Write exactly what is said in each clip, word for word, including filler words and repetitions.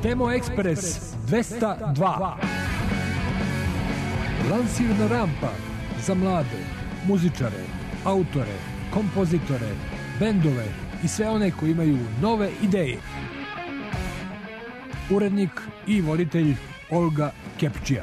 Temo Ekspres dvesta dva. Lansirna rampa za mlade, muzičare, autore, kompozitore, bendove i sve one koji imaju nove ideje. Urednik i voditelj Olga Kepčija.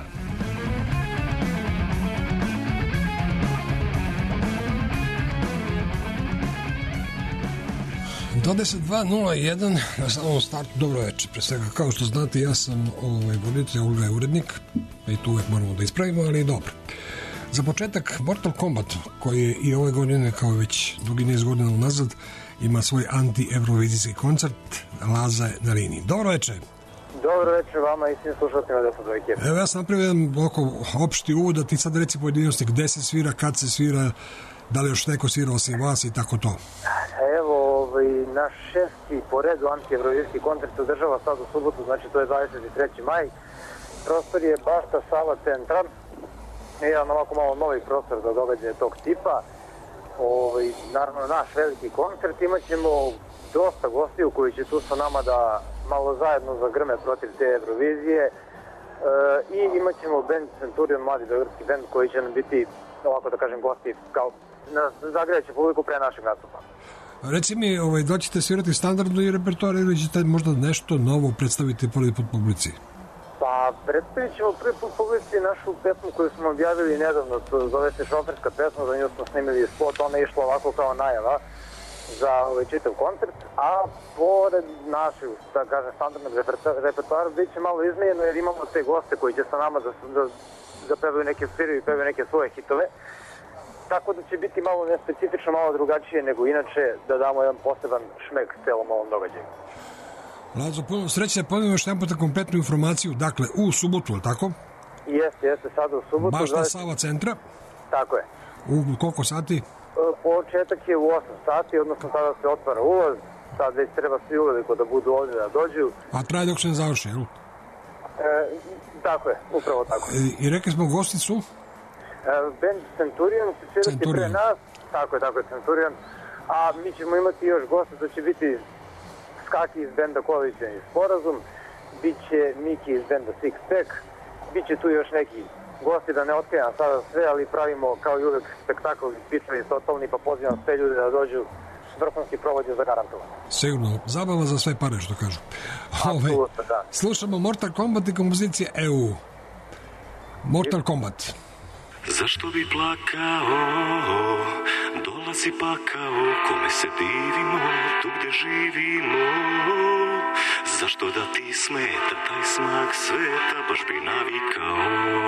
dvadeset dva nula jedan na samom startu. Dobro večer, pre svega, kao što znate, ja sam ovaj, voditelj, Olga je urednik i tu uvek moramo da ispravimo, ali dobro. Za početak, Mortal Kombat, koji je i ove godine, kao već dugi niz godina unazad, ima svoj anti-evrovizijski koncert. Laza je na liniji. Dobro večer. Dobro večer vama i svim slušateljima da sam dvojke. Evo, ja sam napravio jedan oko opšti uvod, da ti sad reci pojedinosti gde se svira, kad se svira, da li još neko svira osim vas i tako to. Evo, ovaj, naš šesti po redu anti-evrovizijski koncert se održava sad u subotu, znači to je dvadeset treći maj. Prostor je Bašta Sava Centra. Jedan ovako malo novi prostor za događaje tog tipa. Ovaj, naravno, naš veliki koncert. Imaćemo dosta gostiju koji će tu sa nama da malo zajedno zagrme protiv te Eurovizije. E, I imat ćemo band Centurion, mladi beogradski band koji će nam biti, ovako da kažem, gosti kao zagrejaće publiku pre našeg nastupa. Reci mi, ovaj, da ćete svirati standardno i repertoar ili ćete možda nešto novo predstaviti prvi put publici? Pa, predstavit ćemo prvi put publici našu pesmu koju smo objavili nedavno, to zove se Šoferska pesma, za nju smo snimili spot, ona je išla ovako kao najava za ovaj čitav koncert, a pored našeg, da kažem, standardnog repertoara bit će malo izmenjeno jer imamo te goste koji će sa nama da, da, da pevaju neke sviraju i pevaju neke svoje hitove. Tako da će biti malo nespecifično, malo drugačije nego inače, da damo jedan poseban šmek celom ovom događaju. Lazo, puno sreće, ponovno još jedan puta kompletnu informaciju, dakle, u subotu, je li tako? Jeste, jeste, sada u subotu. Baš na Sava Centra? Tako je. U koliko sati? Početak je u osam sati, odnosno tada se otvara ulaz, sad već treba svi uveliko da budu ovdje da dođu. A traje dok se ne završi, jel? E, tako je, upravo tako. I, i rekli smo gosticu? Band Centurion će svirati pre nas, tako je, tako je, Centurion, a mi ćemo imati još goste, to će biti Skaki iz benda Koalicija i Sporazum, bit će Miki iz benda Six Pack, bit će tu još neki gosti, da ne otkrivam sada sve, ali pravimo kao i uvek spektakl iz pičevi totalni, pa pozivam sve ljude da dođu, vrhunski provod je zagarantovan. Sigurno, zabava za sve pare, što kažu. Apsolutno, da. Slušamo Mortal Kombat i kompozicije E U. Mortal Kombat. Zašto bi plakao, dolazi pakao, kome se divimo, tu gde živimo. Zašto da ti smeta taj smak sveta, baš bi navikao.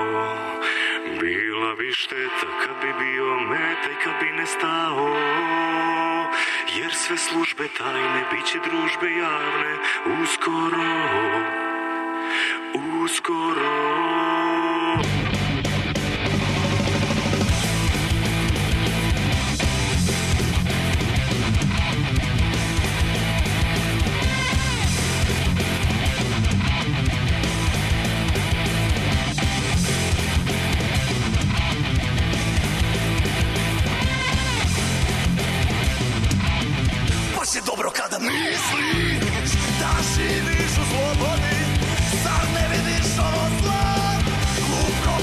Bila bi šteta kad bi bio meta i kad bi nestao. Jer sve službe tajne, bit će družbe javne, uskoro, uskoro. Baš je dobro kada misliš da živiš u slobodi, zar ne vidiš ovo zlo? Glup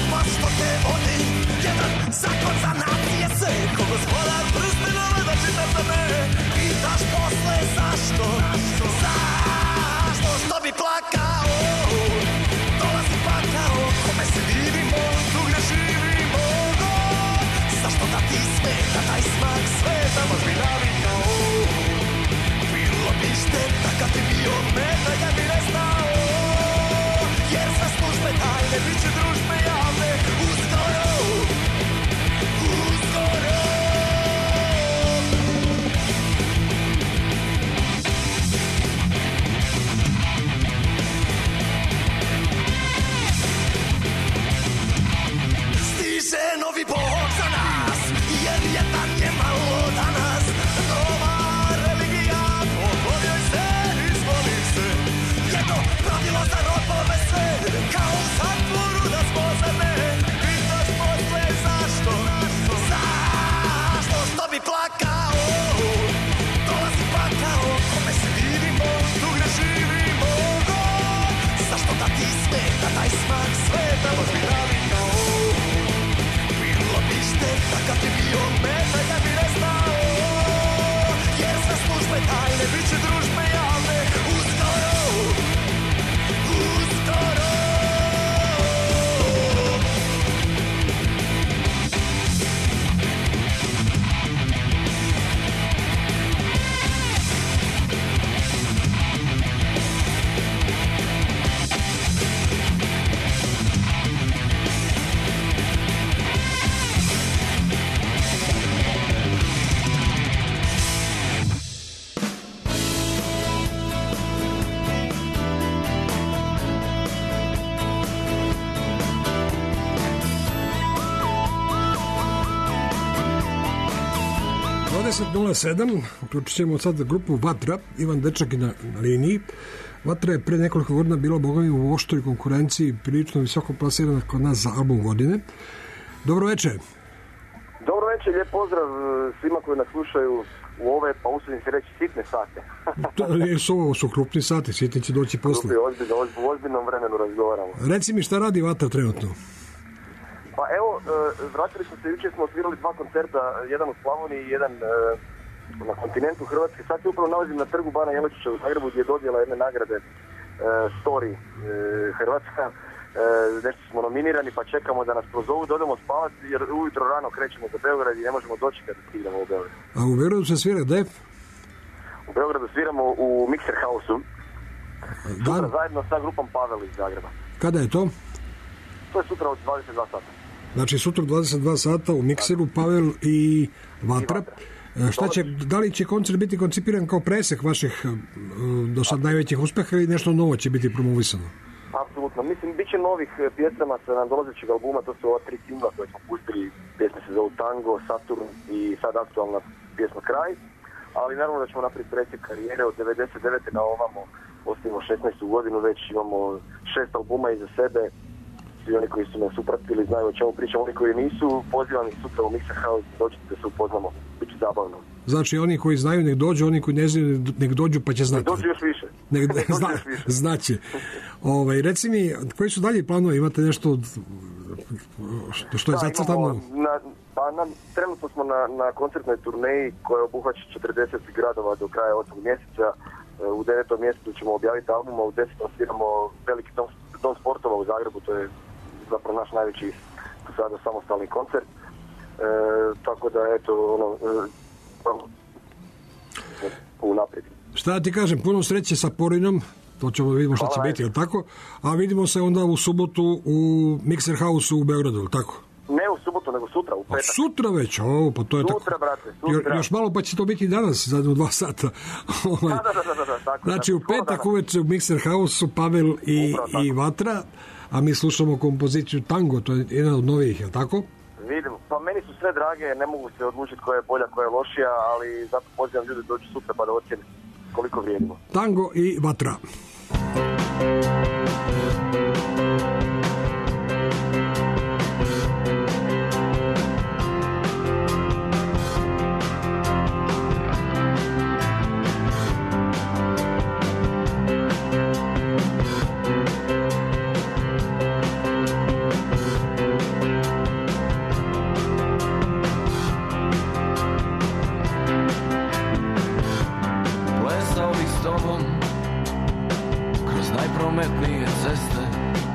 deset nula sedam, uključit ćemo sad grupu Vatra, Ivan Dečak je na, na liniji. Vatra je pre nekoliko godina bila bogami u oštroj konkurenciji, prilično visoko plasirana kod nas za album godine. Dobro večer. Dobro večer, lijep pozdrav svima koji nas slušaju u ove, pa usudim se reći, sitne sate. To su, ovo su krupni sati, sitni će doći posle. Krupni, ozbiljno, u ozbiljnom vremenu razgovaramo. Reci mi šta radi Vatra trenutno? Pa evo, vratili smo se, jučer smo osvirali dva koncerta, jedan u Slavoniji i jedan na kontinentu Hrvatske. Sad se upravo nalazim na trgu Bana Jelačića u Zagrebu gdje je dodjela jedne nagrade Story Hrvatska. Nešto smo nominirani pa čekamo da nas prozovu, da odemo spavati jer ujutro rano krećemo za Beograd i ne možemo doći kada stignemo u Beograd. A u Beogradu se svira gde? U Beogradu sviramo u Mixer House-u. Sutra zajedno sa grupom Pavel iz Zagreba. Kada je to? To je sutra od dvadeset dva sata. Znači sutra dvadeset dva sata u Mikseru, Pavel i Vatra. I Vatra. Šta će, da li će koncert biti koncipiran kao presek vaših do sad najvećih uspeha ili nešto novo će biti promovisano? Apsolutno. Mislim, bit će novih pjesama sa nadolazećeg albuma, to su ova tri singla koje smo pustili, pjesme se zovu Tango, Saturn i sad aktualna pjesma Kraj, ali naravno da ćemo napraviti presjek karijere od devedeset devete na ovamo, ostavimo šesnaestu godinu, već imamo šest albuma iza sebe, svi oni koji su nas upratili znaju o čemu pričam, oni koji nisu, pozivam ih sutra u Mixer House, dođite da se upoznamo, bit će zabavno. Znači, oni koji znaju nek dođu, oni koji ne znaju nek dođu pa će znati. Nek dođu još više. Nek, nek zna, još više. Znaće. Ovaj, reci mi, koji su dalje planovi? Imate nešto što, što je da, zacrtano? Na, pa na, trenutno smo na, na koncertnoj turneji koja obuhvaća četrdeset gradova do kraja osmog mjeseca. U devetom mjesecu ćemo objaviti album, a u desetom sviramo veliki dom, dom sportova u Zagrebu, to je zapravo naš najveći sada samostalni koncert. E, tako da, eto, ono, e, unaprijed. Šta ti kažem, puno sreće sa Porinom, to ćemo da vidimo šta će biti, jel tako? A vidimo se onda u subotu u Mixer House-u u Beogradu, jel tako? Ne u subotu, nego sutra, u petak. A sutra već, o, pa to je sutra, tako. Sutra, brate, sutra. Jo, još malo pa će to biti danas, za dva sata. da, da, da, da, da, tako. Znači, u petak uveče u Mixer House-u Pavel i, Upravo, i Vatra, a mi slušamo kompoziciju Tango, to je jedna od novijih, jel tako? Vidim, pa meni su sve drage, ne mogu se odlučiti koja je bolja, koja je lošija, ali zato pozivam ljudi doći sutra pa da ocjeni koliko vrijedimo. Tango i Vatra. Najprometnije ceste,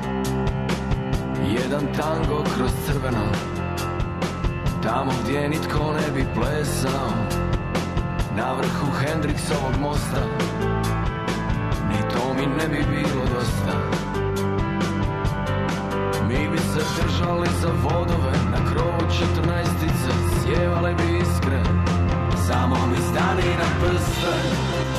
jedan tango kroz crveno, tamo gdje nitko ne bi plesao, na vrhu Hendriksovog mosta, ni to mi ne bi bilo dosta. Mi bi se držali za vodove, na krovu četrnaestice, sjevale bi iskre, samo mi stani na prste.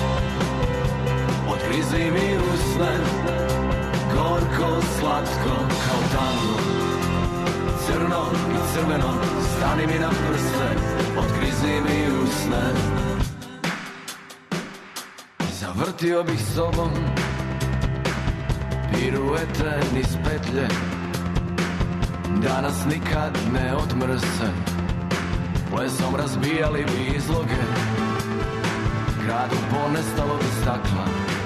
Otkrizi mi usne, gorko, slatko, kao tango. Crno i crveno, stani mi na prste, otkrizi mi usne. Zavrtio bih sobom piruete niz petlje, da nas nikad ne odmrse. Plesom razbijali bi izloge, gradu ponestalo bi stakla.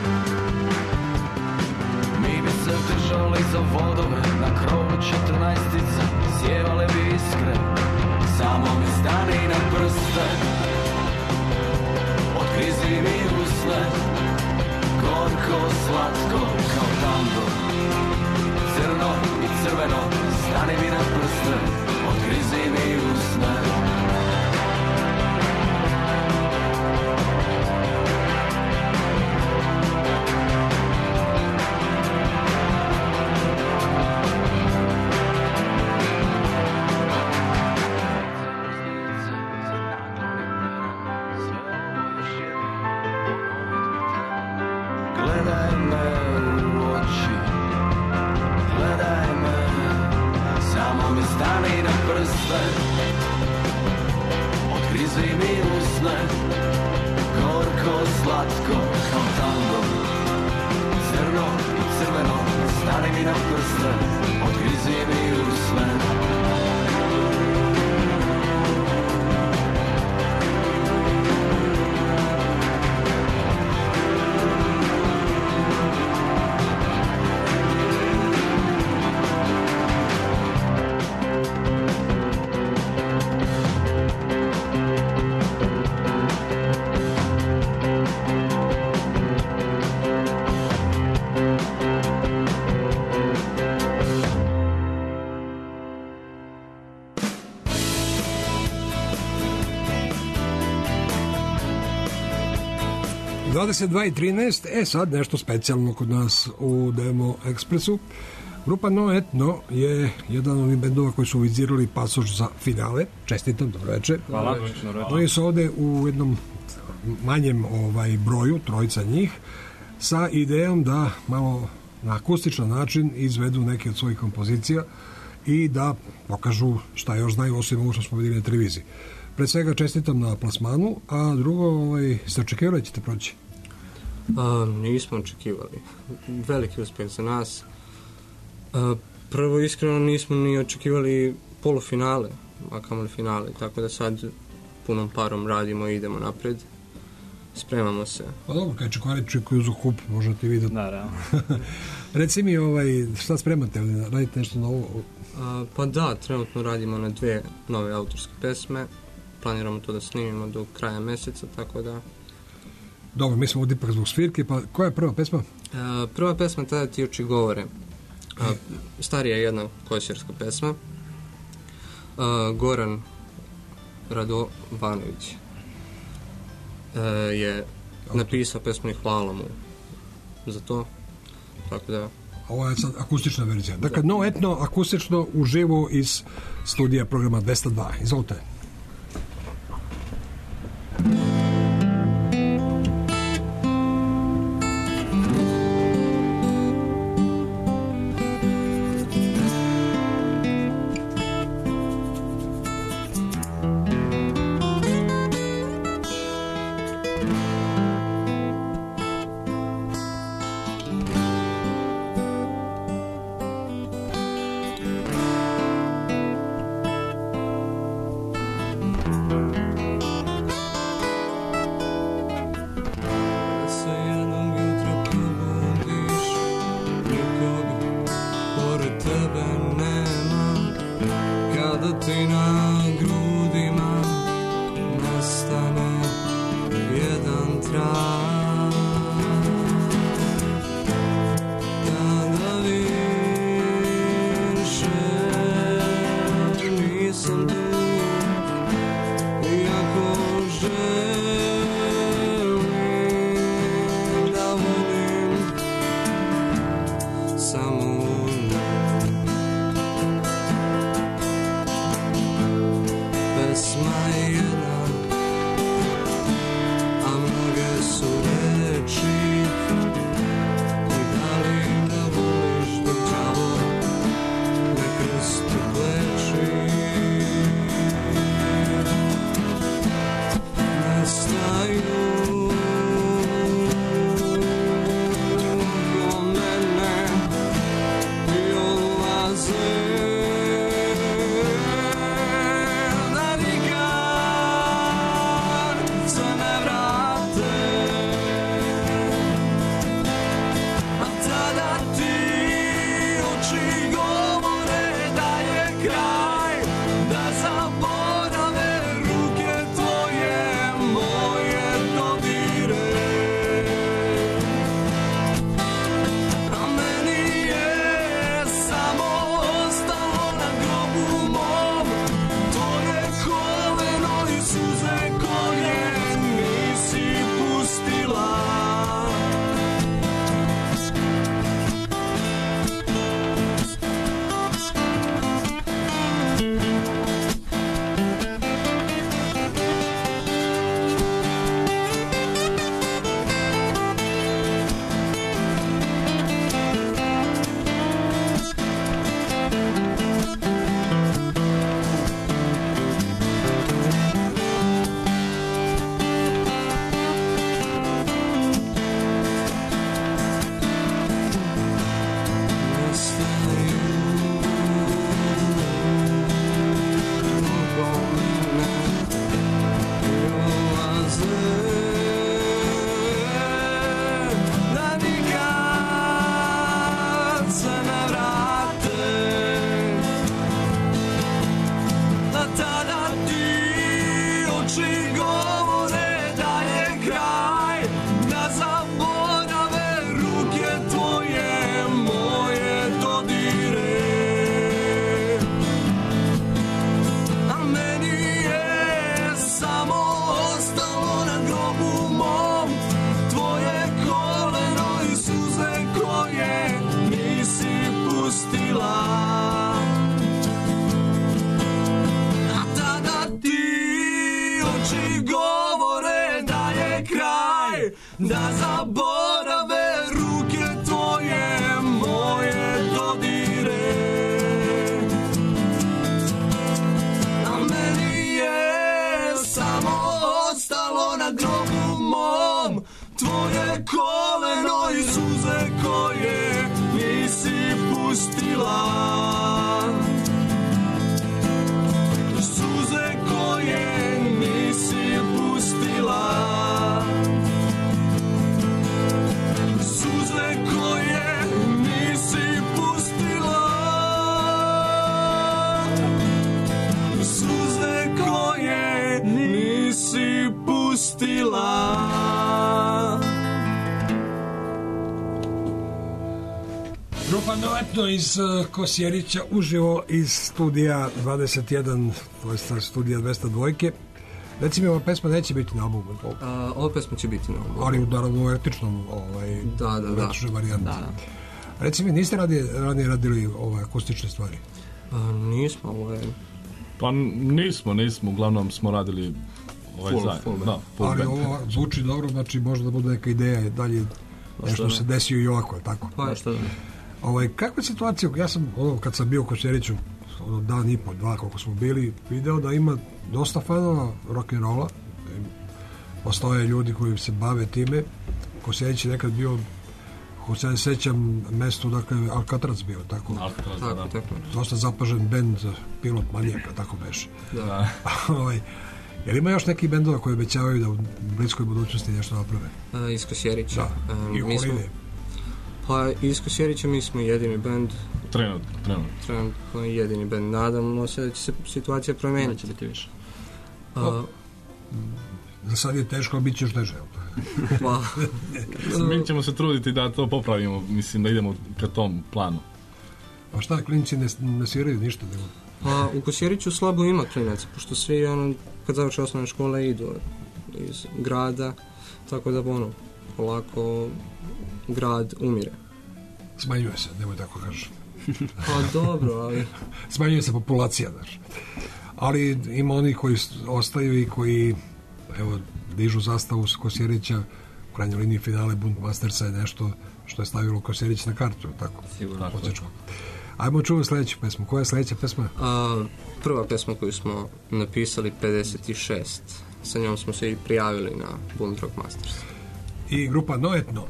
Mi bi se držali za vodove, na krovu četrnaestice, sjevale bi iskre, samo mi stani na prste. Otkrizi mi usne, gorko, slatko, kao tango. Crno i crveno, stani mi na prste, otkrizi mi usne. Odgrizi mi usne, gorko slatko kao tango. Crno i crveno, stani mi na prste, odgrizi mi usne. dvadeset dva i trinaest, e sad nešto specijalno kod nas u Demo Ekspresu. Grupa No Etno je jedan od ovih bendova koji su vizirali pasoš za finale. Čestitam, dobro večer. Hvala. Oni su ovde u jednom manjem ovaj broju, trojica njih, sa idejom da malo na akustičan način izvedu neke od svojih kompozicija i da pokažu šta još znaju osim ovo što smo vidjeli na televiziji. Pred svega čestitam na plasmanu, a drugo, ovaj, ste očekivali da ćete proći? A, nismo očekivali. Veliki uspjeh za nas. A, prvo, iskreno, nismo ni očekivali polufinale, a kamoli finale, tako da sad punom parom radimo i idemo napred. Spremamo se. Pa dobro, kaj čekvari čekuju za kup, možete vidjeti. Da, da. Reci mi, ovaj, šta spremate, radite nešto novo? A, pa da, trenutno radimo na dve nove autorske pesme. Planiramo to da snimimo do kraja mjeseca, tako da... Dobro, mi smo ovdje ipak zbog svirke, pa koja je prva pesma? A, prva pesma tada Ti oči govore. A, starija je jedna kosjerska pesma. A, Goran Radovanović a, je napisao pesmu i hvala mu za to, tako da... Ovo je sad akustična verzija. Dakle, No Etno, akustično, uživo iz studija programa dvesta dva. Izvolite. Grupa Noetno iz uh, Kosjerića uživo iz studija dvadeset jedan, to je studija dvesta dva. Reci mi, ova pesma neće biti na albumu? Uh, ova pesma će biti na albumu. Ali u naravno etičnom ovaj, da, da, da. varijanti. Da. Reci mi, niste radi, ranije radili ove akustične stvari? Uh, nismo, ovo je... Pa nismo, nismo, uglavnom smo radili ovaj full, zajedno. Full da, full ali band. ovo zvuči dobro, znači možda da bude neka ideja dalje, nešto se desio i ovako, tako? Pa što da. Ovaj, kakva je situacija, ja sam, ono, kad sam bio u Kosjeriću, ono, dan i po, dva, koliko smo bili, video da ima dosta fanova rock'n'rolla, postoje ljudi koji se bave time. Kosjerić je nekad bio, ako se ne sećam, mesto, dakle, Alcatraz bio, tako? Alcatraz, tako, da. tako. Dosta zapažen bend, Pilot Manijaka, tako beše. Da. ovaj, jer ima još neki bendova koji obećavaju da u bliskoj budućnosti nešto naprave? Uh, iz Kosjerića. Da, um, i okoline. Pa iz Kosjerića mi smo jedini bend. Trenutno, trenutno. Trenutno jedini bend. Nadamo se da će se situacija promijeniti. Neće biti više. Uh, Za sad je teško, bit će još teže. Pa, Mi ćemo se truditi da to popravimo, mislim da idemo ka tom planu. Pa šta, klinici ne, ne sviraju ništa? Nego? Pa u Kosjeriću slabo ima klinaca, pošto svi ono, kad završe osnovne škole idu iz grada, tako da ono, polako grad umire. Smanjuje se, nemoj tako kažeš. Pa dobro, ali... Smanjuje se populacija, znaš. Ali ima oni koji ostaju i koji, evo, dižu zastavu s Kosjerića, u krajnjoj liniji finale Buntmastersa je nešto što je stavilo Kosjerić na kartu, tako? Sigurno. Počečko. Ajmo čuvati sljedeću pesmu. Koja je sljedeća pesma? A, prva pesma koju smo napisali pedeset šest. Sa njom smo se i prijavili na Bunt Rock Masters. I grupa Noetno.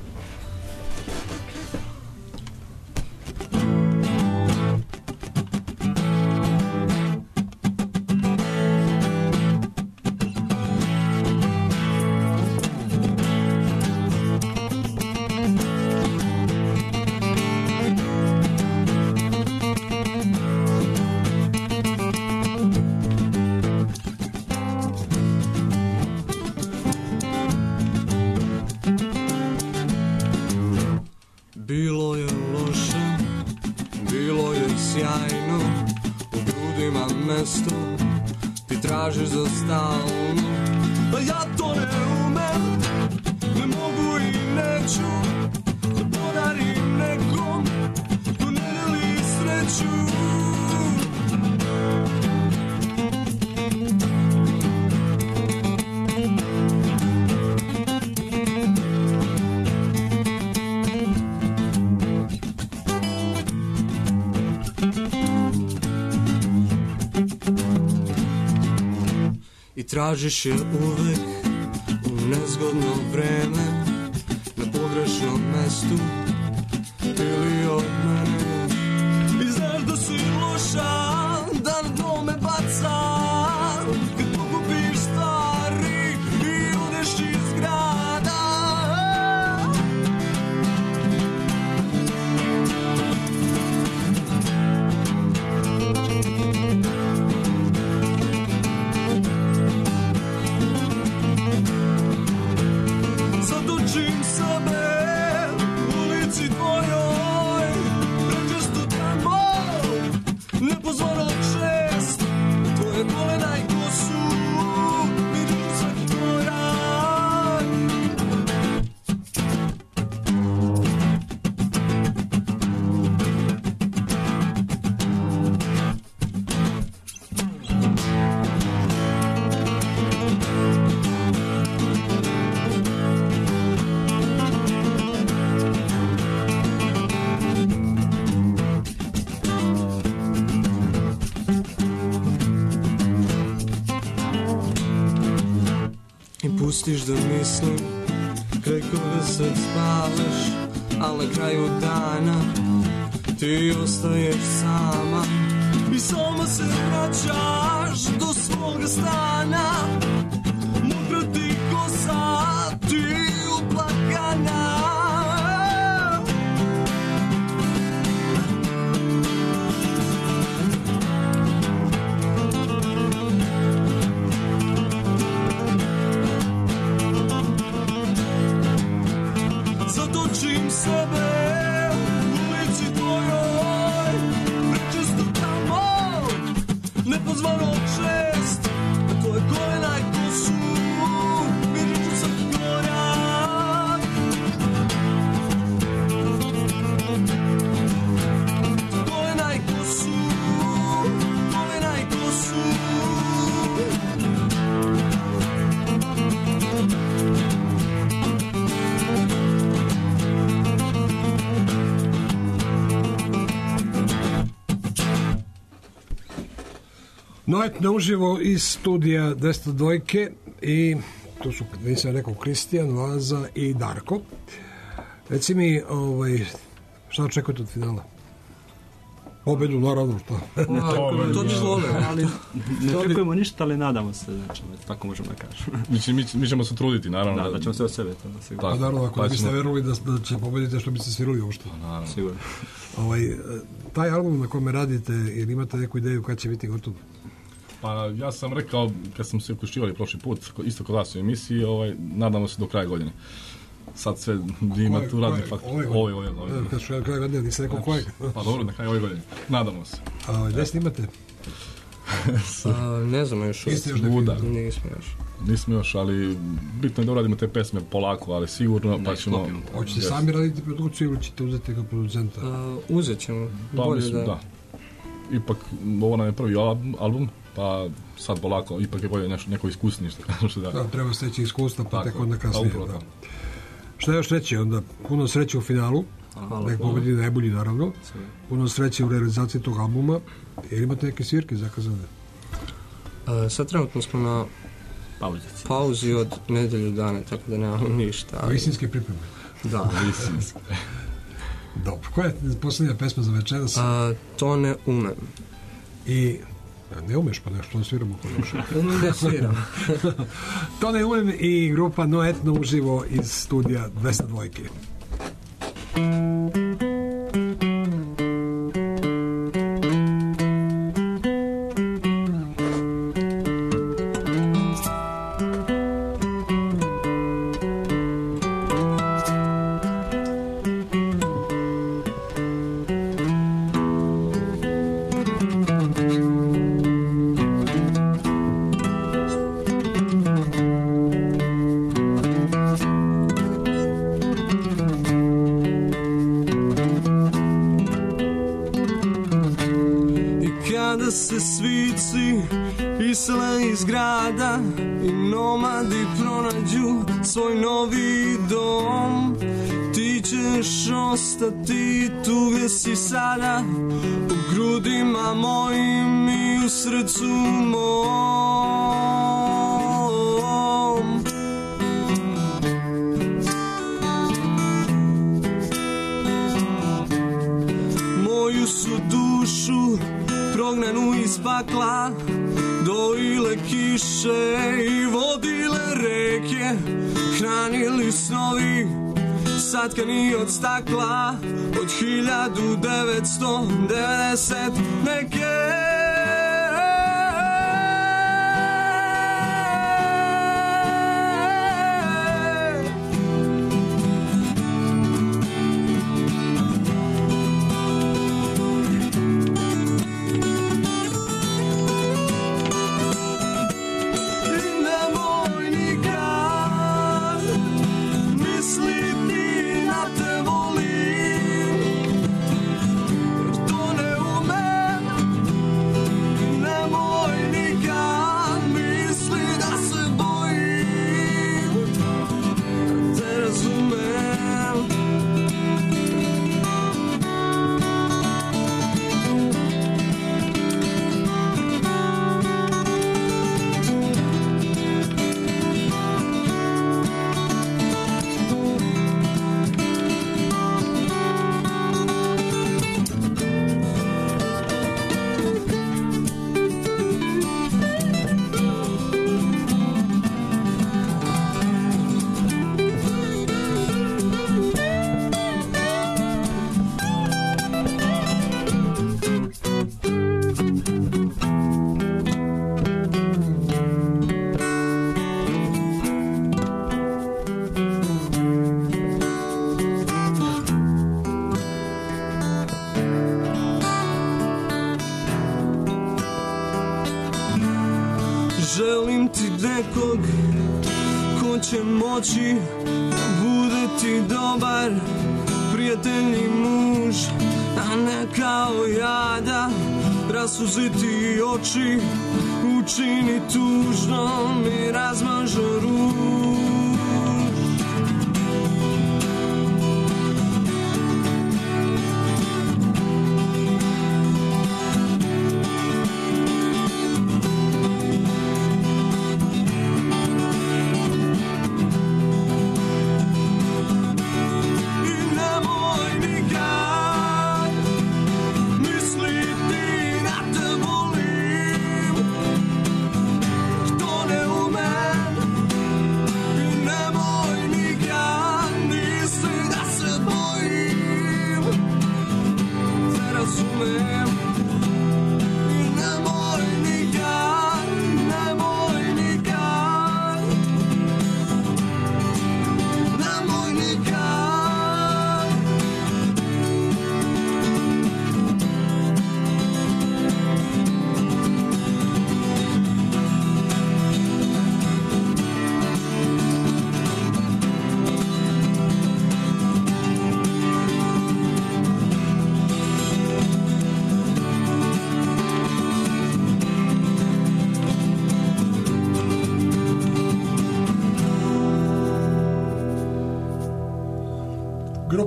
Bilo je loše, bilo je sjajno, u grudima mesto ti tražiš za stalno. A ja to ne umem, ne mogu i neću da podarim nekom ko ne deli sreću. I tražiš je uvek u nezgodno vreme, na pogrešnom mestu ili od mene. I znaš da si loša, da na dno me baca, kad pokupiš stvari i odeš iz grada. Zadučim sebe u ulici tvojoj, prečesto tamo, nepozornog šest, tvoje kolena i kosu, vidim svaki tvoj rad. I pustiš da mislim, kraj koga sad spavaš, ali na kraju dana ti ostaješ sama. I samo se vraćaš do svoga stana, mokra ti kosa, ti uplakana. Zatočim sebe u Noet na uživo iz studija dvesta dva i tu su, nisam rekao, Kristijan, Laza i Darko. Reci mi, ovaj, šta očekujete od finala? Pobedu, naravno, što? To bi zvole. Ali ne očekujemo ništa, ali nadamo se, znači, tako možemo da kažemo. Mi, mi, mi ćemo se truditi, naravno. Da, da ćemo sve od sebe. To, da sigurno. Pa naravno, ako pa biste ćemo... verovali da, da će pobediti, što biste svirali ovo što? Naravno. Sigurno. Ovaj, taj album na kome radite, ili imate neku ideju kada će biti gotov? Pa ja sam rekao, kad smo se uključivali prošli put, isto kod vas u emisiji, ovaj, nadamo se do kraja godine. Sad sve ima tu radni fakt. Ove godine. Ove godine. Kad što je kraj godine, nisi rekao kojeg. Pa dobro, na kraju ove godine. Nadamo se. A gdje snimate? A, ne znam još. Niste još Buda. Nismo još. Nismo još, ali bitno je da uradimo te pesme polako, ali sigurno, pa ćemo... Hoćete sami raditi produkciju ili ćete uzeti kao producenta? Uh, uzet ćemo. Pa Bolje mislim, da. da. Ipak, ovo nam je prvi album, pa sad polako, ipak je bolje nešto, neko iskusnije što kažeš da. Da, treba steći iskustva, pa tako, tek onda kasnije. da. Šta još reći, onda puno sreće u finalu, nek pobedi najbolji naravno, puno sreće u realizaciji tog albuma, jer imate neke svirke zakazane? Uh, sad trenutno smo na pauzici. pauzi od nedelju dana, tako da nemamo ništa. Ali... Visinske pripreme? Da. Visinske. Dobro, koja je posljednja pesma za večeras? A, to ne umem. I ne umeš pa nešto, ne sviramo kod još. Ne sviram. To ne umem i grupa Noet na uživo iz studija dvesta dva. se svici isele iz grada i nomadi pronađu svoj novi dom. Ti ćeš ostati tu gdje si sada, u grudima mojim i u srcu mom. Moju su dušu prognanu iz pakla dojile kiše i vodile reke, hranili snovi satkani od stakla od hiljadu devetsto devedeset neke. Želim ti nekog ko će moći bude ti dobar prijatelj i muž, a ne kao ja da rasuziti oči učini tužno mi razmaže ruž.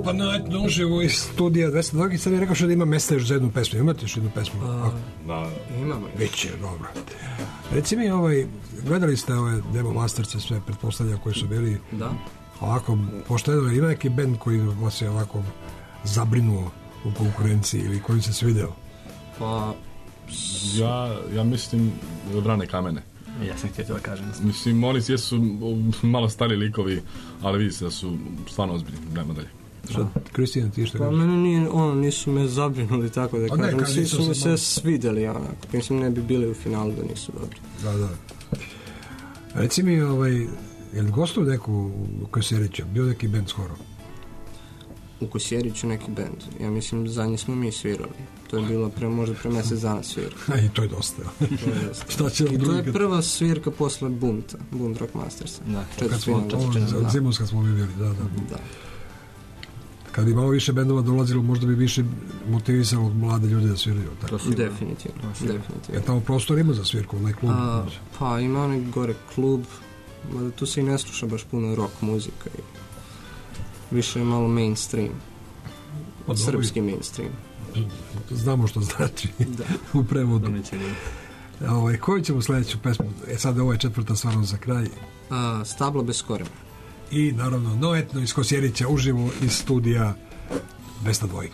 Pa na etno uživo iz studija dvesta dva, sad je rekao što da ima mesta još za jednu pesmu. Imate još jednu pesmu? A, da, imamo. Biće, dobro. Reci mi, ovaj, gledali ste ove demo masterce, sve pretpostavljam koji su bili? Da. Ovako, pošteno, ima neki band koji vas je ovako zabrinuo u konkurenciji ili koji se svideo? Pa... Ja, ja mislim Vrane kamene. Ja sam htio to da kažem. Mislim, oni jesu malo stari likovi, ali vidi se da su stvarno ozbiljni. Dajmo dalje. Što, Kristijan, ti što pa kažeš? mene nije, ono, nisu me zabrinuli, tako da A ne, kažem. Svi su mi malo... se svideli, onako. Mislim, ne bi bili u finalu da nisu dobri. Da, da. Reci mi, ovaj, je li gostu neku u Kosjeriću? Bio neki band skoro? U Kosjeriću neki band. Ja mislim, za nje smo mi svirali. To je bilo pre, možda pre mjesec dana svirka. I to je dosta. To je dosta. Šta će I to je prva svirka posle Bunta, Bunt Rock Mastersa. Da, kad smo to, zimus kad smo mi bili, da, da. da. Kad bi malo više bendova dolazilo, možda bi više motivisalo mlade ljude da sviraju. Tako. Definitivno, definitivno. Je tamo prostor ima za svirku, onaj klub? A, pa ima onaj gore klub, mada tu se i ne sluša baš puno rock muzika. I više je malo mainstream. Od srpski mainstream. Znamo što znači da. u prevodu. Ovaj, koju ćemo sljedeću pesmu? E sad ovo je četvrta stvarno za kraj. A, Stablo bez korena. I naravno Noetno iz Kosjerića uživo iz studija dvesta dva.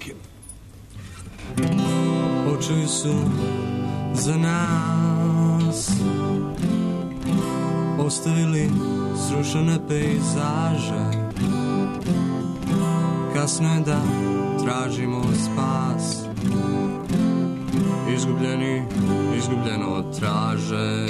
Očevi su za nas ostavili srušene pejzaže. Kasno je da tražimo spas. Izgubljeni, izgubljeno traže.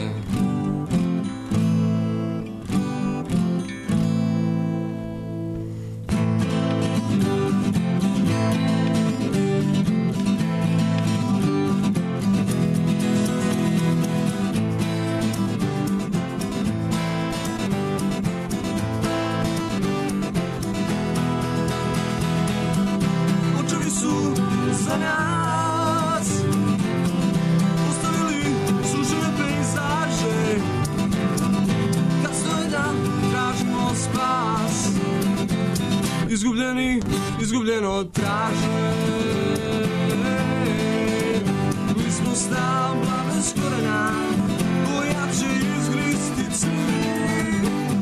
Izgubljeni, izgubljeno traže. Mi smo stabla bez korena, koja će izgristi crvi.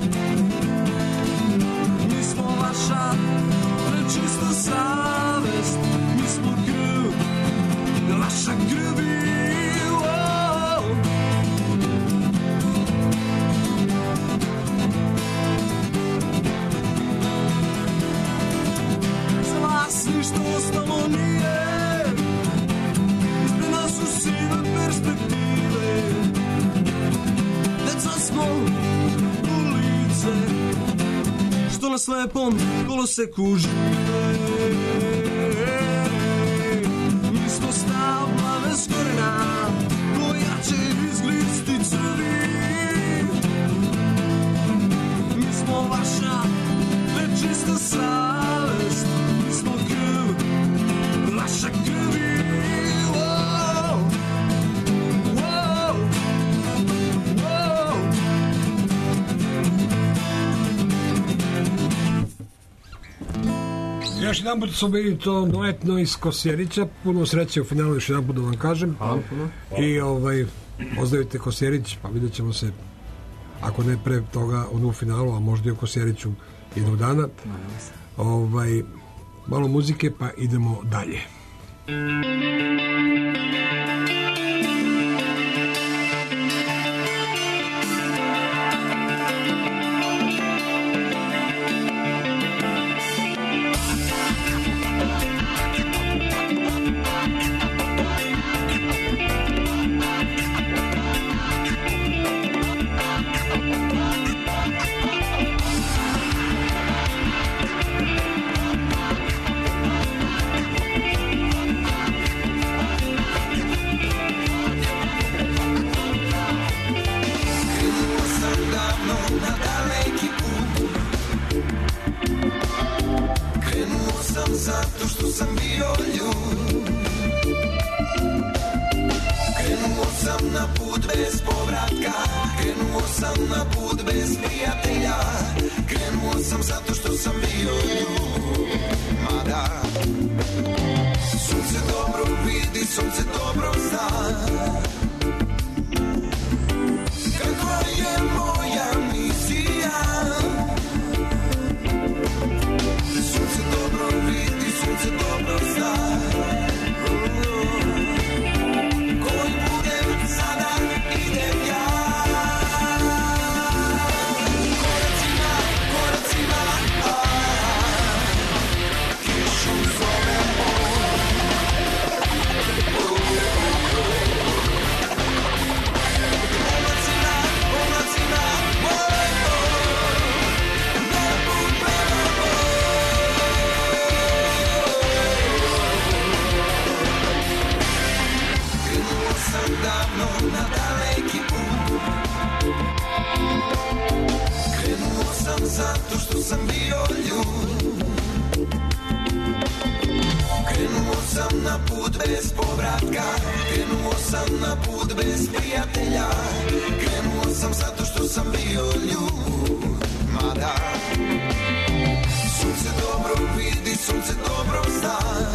Mi smo vaša prečista savest, mi smo krv, vaša krvi. Ništa ostalo nije, ispred nas su sive perspektive. Deca smo ulice, što na slepom koloseku žive. Mi smo stabla bez korena, koja će izglisti crvi. Mi smo vaša nečista savest, mi smo krv, vaša krvi. Wow, wow, wow. Još jedan put su bili to Noetno iz Kosjerića. Puno sreće u finalu, još jedan put da vam kažem. Hvala. I ovaj, pozdravite Kosjerić, pa vidjet ćemo se, ako ne pre toga, ono u finalu, a možda i u Kosjeriću jednog dana. Ovaj, malo muzike, pa idemo dalje. Zato što sam bio ljud. Krenuo sam na put bez povratka, krenuo sam na put bez prijatelja, krenuo sam zato što sam bio ljud. mada sunce dobro vidi, sunce dobro zna kakva je moja misija. Sunce dobro vidi, sunce dobro zna koji budem sada idem ja. Koracima, koracima, a kišu zovemo. Pomacima, pomacima, mojmo, na put prelamo. Krenuo sam davno na daleki put. Krenuo sam zato što sam bio ljud. Krenuo sam na put bez povratka. Krenuo sam na put bez prijatelja. Krenuo sam zato što sam bio ljud. Mada sunce dobro vidi, sunce dobro zna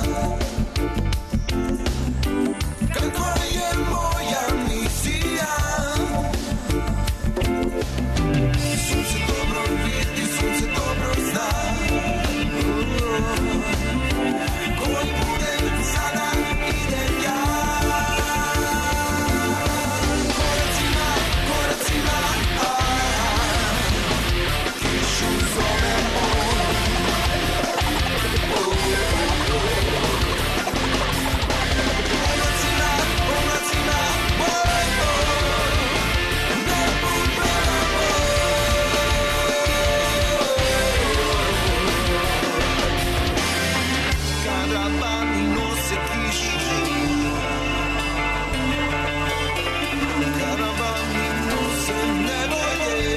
kakva je moja misija. Sunce dobro vidi, sunce dobro zna koji budem sada idem ja. Koracima, koracima, a kišu zovemo. Pomacima, pomacima, mojmo, na put prelamo. Karavani nose kišu, karavani nose nevolje,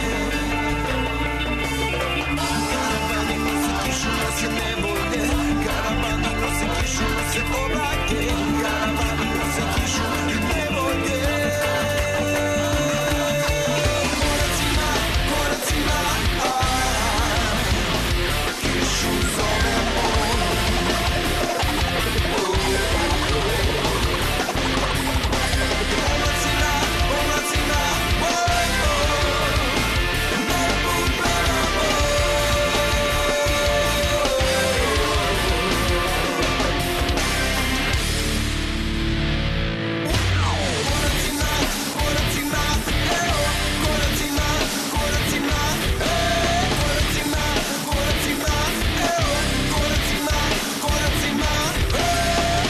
karavani nose kišu, nose nevolje, karavani nose kišu, nose oblake, karavani nose kišu i nevolje. Koracima, koracima, a kišu zovemo. Pomacima, pomacima, mojmo, na put prelamo. Koracima, koracima, evo, koracima, koracima, e, koracima, koracima, evo, koracima, koracima, e.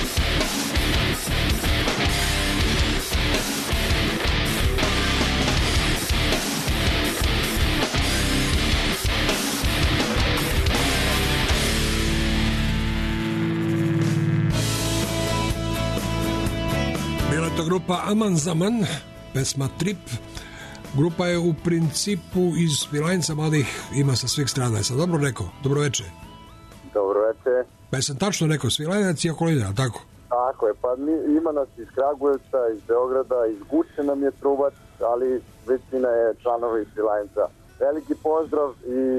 Bila je to grupa Aman Zaman, pesma Trip. Grupa je u principu iz Svilajnca, mladih ima sa svih strana. Sam dobro rekao? Dobro večer. Dobro večer. Pa sam tačno rekao, Svilajnac i okolina, ali tako? Tako je, pa mi, ima nas iz Kragujevca, iz Beograda, iz Guče nam je trubac, ali većina je članovi iz Svilajnca. Veliki pozdrav i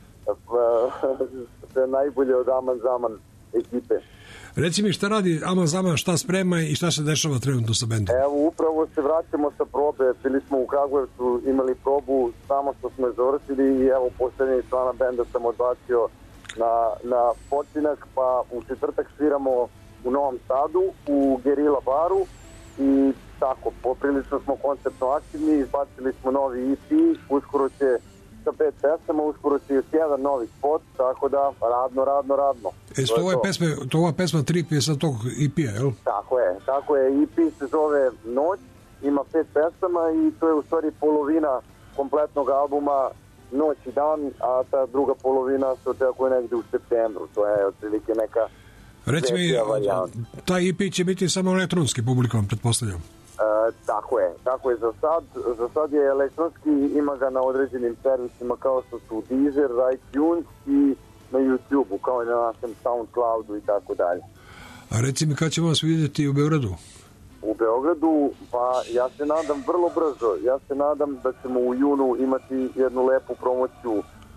sve najbolje od Aman Zaman ekipe. Reci mi šta radi Aman Zaman, šta sprema i šta se dešava trenutno sa bendom? Evo, upravo se vraćamo sa probe, bili smo u Kragujevcu, imali probu, samo što smo je završili i evo, posljednji člana benda sam odbacio na, na počinak, pa u četvrtak sviramo u Novom Sadu, u Gerila baru i tako, poprilično smo konceptno aktivni, izbacili smo novi E P, uskoro će sa pet pesama, uskoro će još jedan novi spot, tako da radno, radno, radno. E, to, ove pesme, to ova pesma Trip je sa tog E P-a, jel? Tako je, tako je, E P se zove Noć, ima pet pesama i to je u stvari polovina kompletnog albuma Noć i dan, a ta druga polovina se očekuje negdje u septembru, to je otprilike neka Reci mi, taj E P će biti samo elektronski publikom, pretpostavljam. E, tako je, tako je za sad, za sad je elektronski, ima ga na određenim servisima kao što su Deezer, iTunes i na YouTube-u, kao i na našem Soundcloudu i tako dalje. A reci mi, kad ćemo vas vidjeti u Beogradu? U Beogradu, pa ja se nadam vrlo brzo, ja se nadam da ćemo u junu imati jednu lepu promociju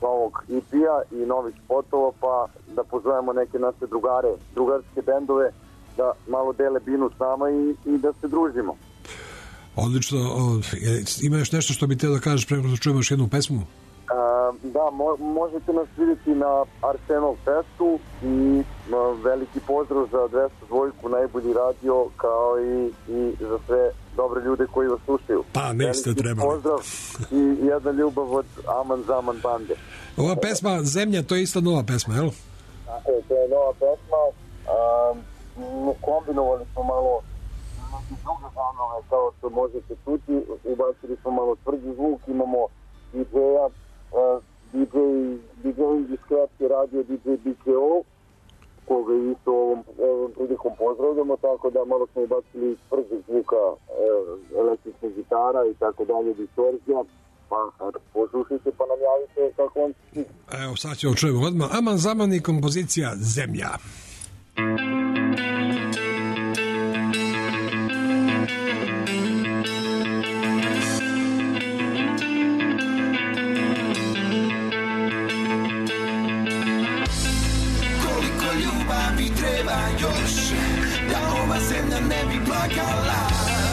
novog E P-a i novih spotova, pa da pozovemo neke naše drugare, drugarske bendove, da malo dele binu s nama i, i da se družimo. Odlično. O, je, ima još nešto što bi te da kažeš prema što čujemo još jednu pesmu? A, da, mo, možete nas vidjeti na Arsenal Festu i a, veliki pozdrav za dvesta dva, najbolji radio, kao i, i za sve dobre ljude koji vas slušaju. Pa, niste trebali. Pozdrav i jedna ljubav od Aman Zaman bande. Ova pesma Zemlja, to je isto nova pesma, jel? Tako je, to je nova pesma. A, kombinovali smo malo neki druge žanove, kao što možete čuti, ubacili smo malo tvrđi zvuk, imamo D J-a, uh, D J, D J iz Kratke radio, D J B K O, koga isto ovom, ovom prilikom pozdravljamo, tako da malo smo ubacili tvrđi zvuka, uh, električnih gitara i tako dalje, distorzija, pa poslušajte pa nam javite kako vam se. Evo, sad ćemo čujemo odmah. Aman Zaman i kompozicija Zemlja. Treba još da ova zemlja ne bi plakala.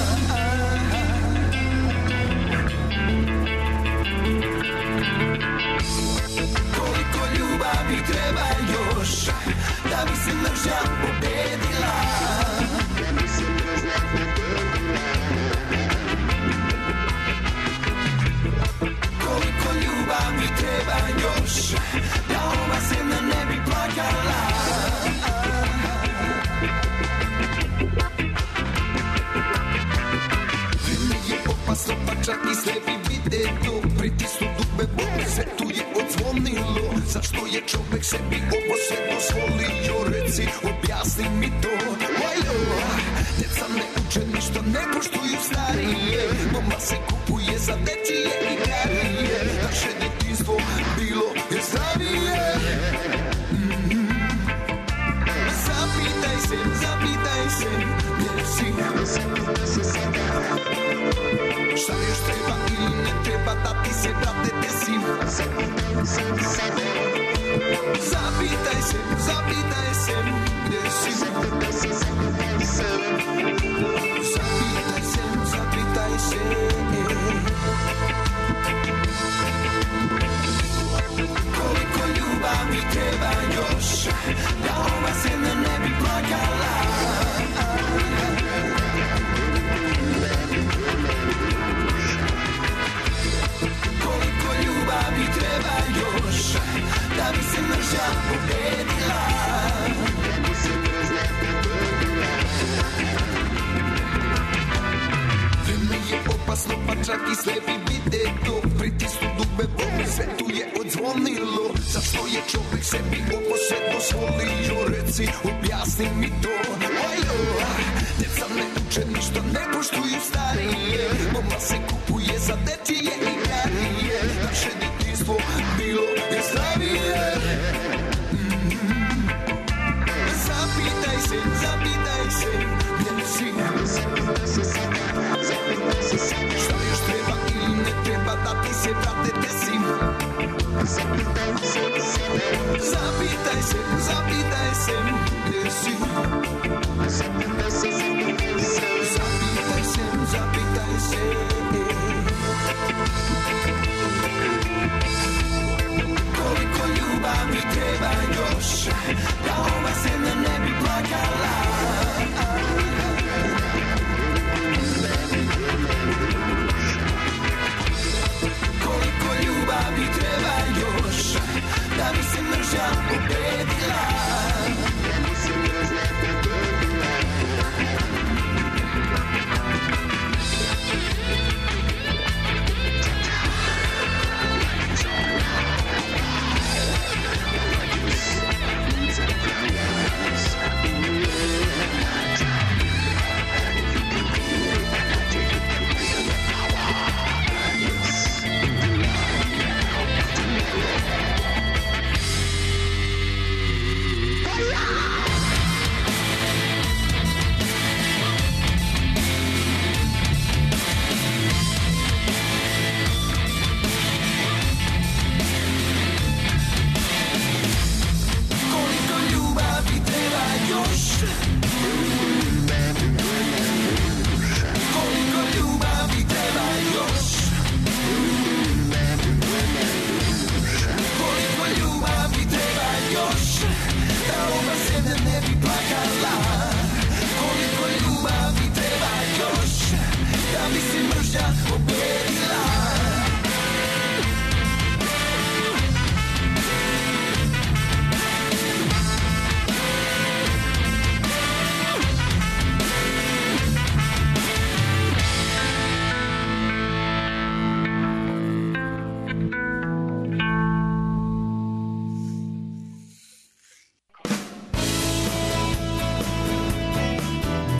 Koliko ljubavi treba još da bi se mržnja pobedila. Koliko ljubavi treba još da ova zemlja ne bi plakala. Opasno pa čak i slepi vide to. Pritisnu dugme bole, sve tu je odzvonilo. Zašto je čovek sebi ovo sve dozvolio? Reci, objasni mi to. Vajlo, deca ne uče ništa, ne poštuju starije. Mama se kupuje za dečije i karije. Naše detinstvo bilo je zdravije. Mm-hmm. Zapitaj se, zapitaj se, gdje si? Šta još treba ili ne treba da ti se, brate, desi? Zapitaj se, zapitaj se, gdje si? Zapitaj se, zapitaj se. Koliko ljubavi treba još da ova zemlja ne bi plakala. Ljubavi treba još da bi se mržnja pobedila. Vreme je opasno pa čak i slepi vide to. Pritisnu dugme bole, sve tu je odzvonilo. Zašto je čovek sebi ovo sve dozvolio? Reci, objasni mi to. Vajlo, deca ne uče ništa, ne poštuju starije. Mama se kupuje za dečije i karije. Naše detinstvo bilo je zdravije. Mm-hmm. Zapitaj se, zapitaj se, gdje si? Šta još treba ili ne treba da ti se, brate, desi? Zapitaj se, zapitaj se, gdje si? Zapitaj se, zapitaj se. Koliko ljubavi treba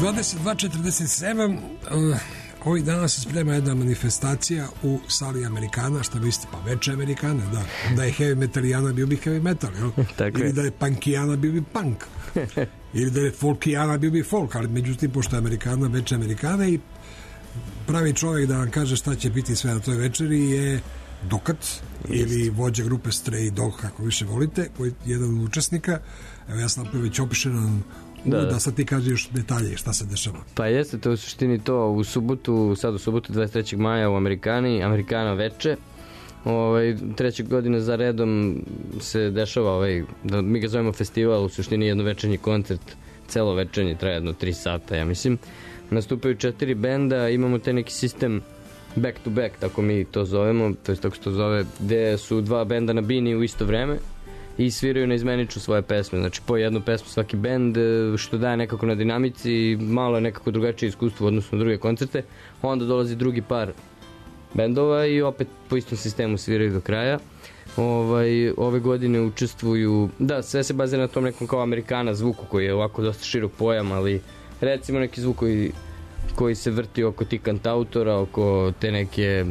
dvadeset dva četrdeset sedam, uh, ovih dana se sprema jedna manifestacija u sali Amerikana, šta mislite, pa veče Amerikana, da. Da je heavy metalijana bio bi heavy metal, jel? Ili je. Da je punkijana bio bi punk. Ili da je folkijana bio bi folk, ali međutim, pošto je Amerikana, veče Amerikana i pravi čovjek da vam kaže šta će biti sve na toj večeri je Dokat, Jest. ili vođa grupe Stray Dog, kako više volite, koji je jedan od učesnika. Evo ja sam napravio već opišen Da, da. da sad ti kažeš detalje šta se dešava. Pa jeste, to u suštini to u subotu, sad u subotu dvadeset trećeg maja u Amerikani, Amerikana veče. Ovaj, treće godine za redom se dešava, ovaj, da mi ga zovemo festival, u suštini jednovečernji koncert, celo večernji, traje jedno tri sata, ja mislim. Nastupaju četiri benda, imamo te neki sistem back to back, tako mi to zovemo, to je tako što zove, gde su dva benda na bini u isto vreme i sviraju na izmeniču svoje pesme, znači po jednu pesmu svaki bend, što daje nekako na dinamici, malo je nekako drugačije iskustvo u odnosu na druge koncerte, onda dolazi drugi par bendova i opet po istom sistemu sviraju do kraja. Ovaj, ove godine učestvuju, da, sve se bazira na tom nekom kao Amerikana zvuku koji je ovako dosta širok pojam, ali recimo neki zvuk koji, koji se vrti oko tih kantautora, oko te neke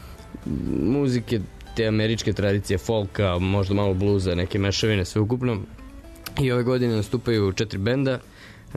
muzike, te američke tradicije, folka, možda malo bluza, neke mešavine, sve ukupno. I ove godine nastupaju četiri benda. E,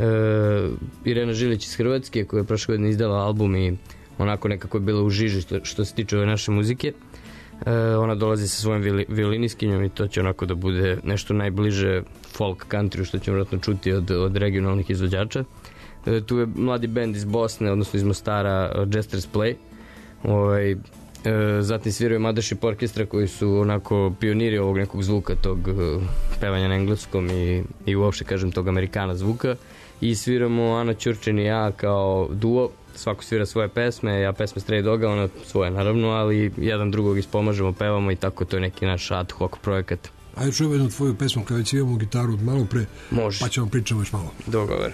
Irena Žilić iz Hrvatske, koja je prošle godine izdala album i onako nekako je bila u žiži što, što se tiče ove naše muzike. E, ona dolazi sa svojom violiniskinjom i to će onako da bude nešto najbliže folk country što ćemo vratno čuti od, od regionalnih izvođača. E, tu je mladi bend iz Bosne, odnosno iz Mostara, Jester's Play. Ovaj, E, zatim sviraju Mothership Orkestra koji su onako pioniri ovog nekog zvuka, tog uh, pevanja na engleskom i, i uopšte kažem tog Amerikana zvuka, i sviramo Ana Ćurčin i ja kao duo, svako svira svoje pesme, ja pesme Stray Doga, ona svoje naravno, ali jedan drugog ispomažemo, pevamo i tako, to je neki naš ad hoc projekat. Ajde čujemo jednu tvoju pesmu kada već imamo gitaru od malo pre. Može. Pa ćemo pričamo još malo. Dogovor.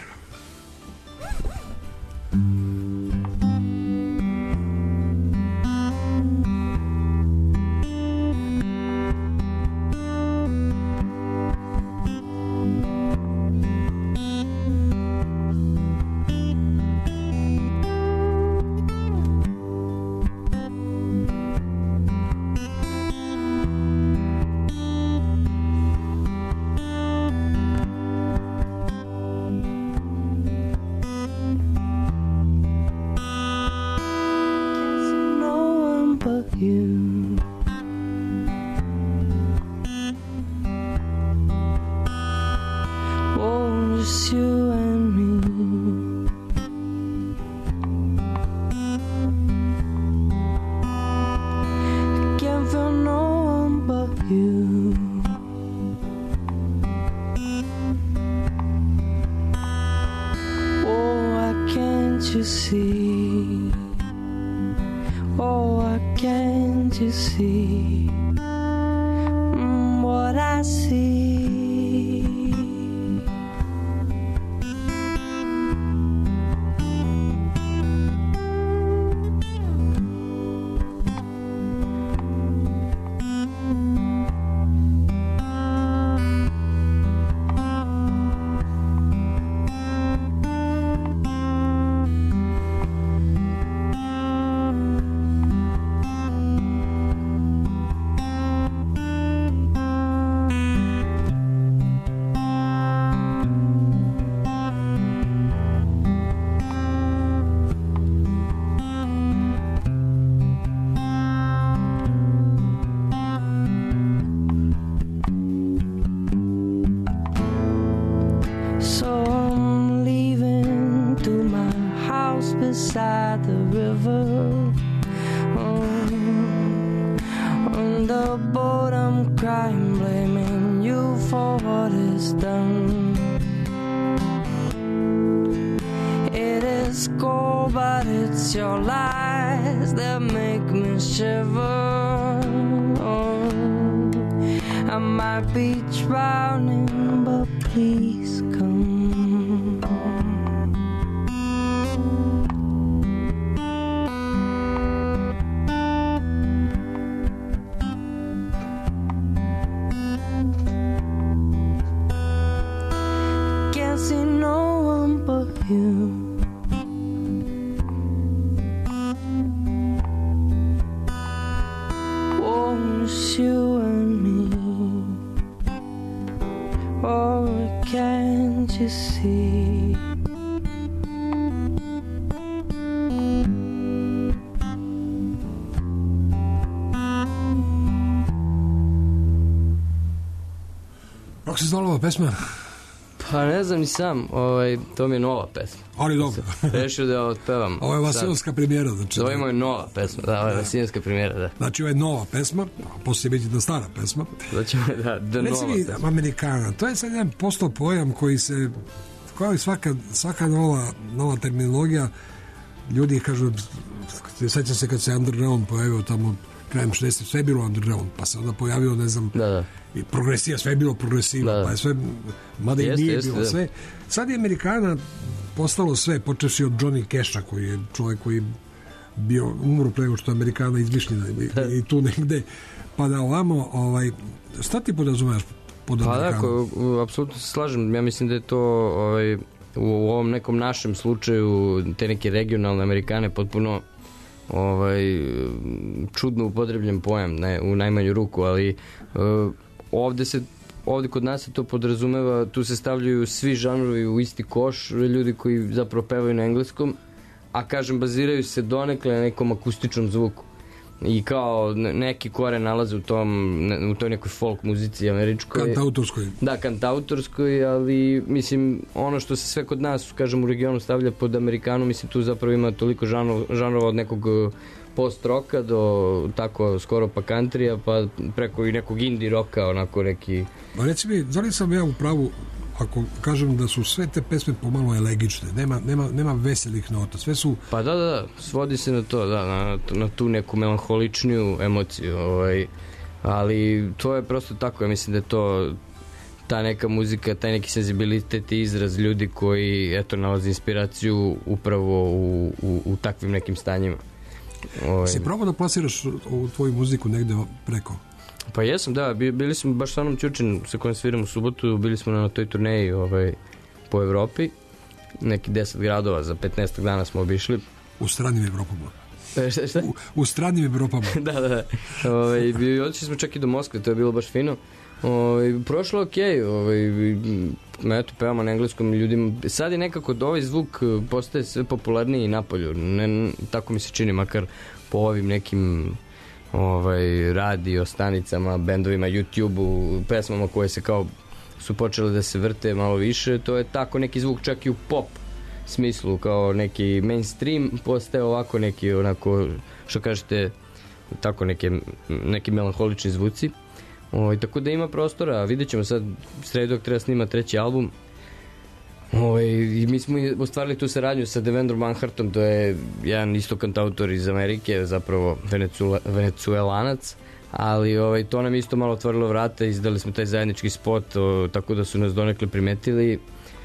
Can't see no one but you. you see? Kako se znala ova pesma? Pa ne znam ni sam, ovaj, to mi je nova pesma. Ali dobro. Rešio da je otpevam. Ovo je vasilonska premijera. Znači, ovo je moja nova pesma, da, ovo je vasilonska premijera, da. Znači, ovo je nova pesma, a poslije biti da stara pesma. Znači, da, da nova Reci mi, pesma. Amerikana, to je sad jedan postao pojam koji se, kao i svaka, svaka nova, nova terminologija, ljudi kažu, sećam se kad se underground pojavio tamo krajem šezdesetih, sve je bilo underground, pa se onda pojavio, ne znam, da, da. i progresija, sve je bilo progresivno, da, da. Pa je sve, mada i nije jeste, bilo da. Sve. Sad je Amerikana postalo sve, počevši od Johnny Casha, koji je čovjek koji bio umro pre nego što je Amerikana izmišljena i, i tu negde, pa da ovamo, ovaj, šta ti podrazumevaš pod Amerikanom? Pa da, apsolutno se slažem, ja mislim da je to ovaj, u ovom nekom našem slučaju te neke regionalne Amerikane potpuno ovaj, čudno upotrebljen pojam, ne, u najmanju ruku, ali uh, ovde se ovde kod nas se to podrazumeva, tu se stavljaju svi žanrovi u isti koš, ljudi koji zapravo pevaju na engleskom, a kažem, baziraju se donekle na nekom akustičnom zvuku. I kao neki kore nalaze u tom, u toj nekoj folk muzici američkoj. Kantautorskoj. Da, kantautorskoj, ali mislim, ono što se sve kod nas, kažem, u regionu stavlja pod Amerikanu, mislim, tu zapravo ima toliko žanrova od nekog post-roka do tako skoro pa countrya, pa preko i nekog indie roka, onako neki... Pa reci mi, da li sam ja u pravu ako kažem da su sve te pesme pomalo elegične, nema, nema, nema veselih nota, sve su... Pa da, da, da, svodi se na to, da, na, na tu neku melanholičniju emociju, ovaj, ali to je prosto tako, ja mislim da je to ta neka muzika, taj neki senzibilitet i izraz ljudi koji, eto, nalaze inspiraciju upravo u, u, u takvim nekim stanjima. Ovaj. Si probao da plasiraš ovu tvoju muziku negde preko? Pa jesam, da, bili smo baš sa onom Ćučin sa kojom sviram u subotu, bili smo na toj turneji ovaj, po Evropi, neki deset gradova, za petnaest dana smo obišli. U stranim Evropama. E, šta, šta? U, u stranim Evropama. da, da, da. Ovaj, otišli smo čak i do Moskve, to je bilo baš fino. Ovaj, prošlo je okej, ovaj, eto, pevamo na engleskom ljudima. Sad je nekako da ovaj zvuk postaje sve popularniji napolju, ne, tako mi se čini, makar po ovim nekim ovaj, radio stanicama, bendovima, YouTube-u, pesmama koje se kao su počele da se vrte malo više, to je tako neki zvuk čak i u pop smislu, kao neki mainstream, postaje ovako neki, onako, što kažete, tako neke, neki melanholični zvuci. Ovaj, tako da ima prostora, vidjet ćemo sad, sredog treba snima treći album. Ovaj, i mi smo ostvarili tu saradnju sa Devendrom Banhartom, to je jedan isto kantautor iz Amerike, zapravo Venezuela, venecuelanac, ali ovaj, to nam isto malo otvorilo vrata, izdali smo taj zajednički spot, o, tako da su nas donekle primetili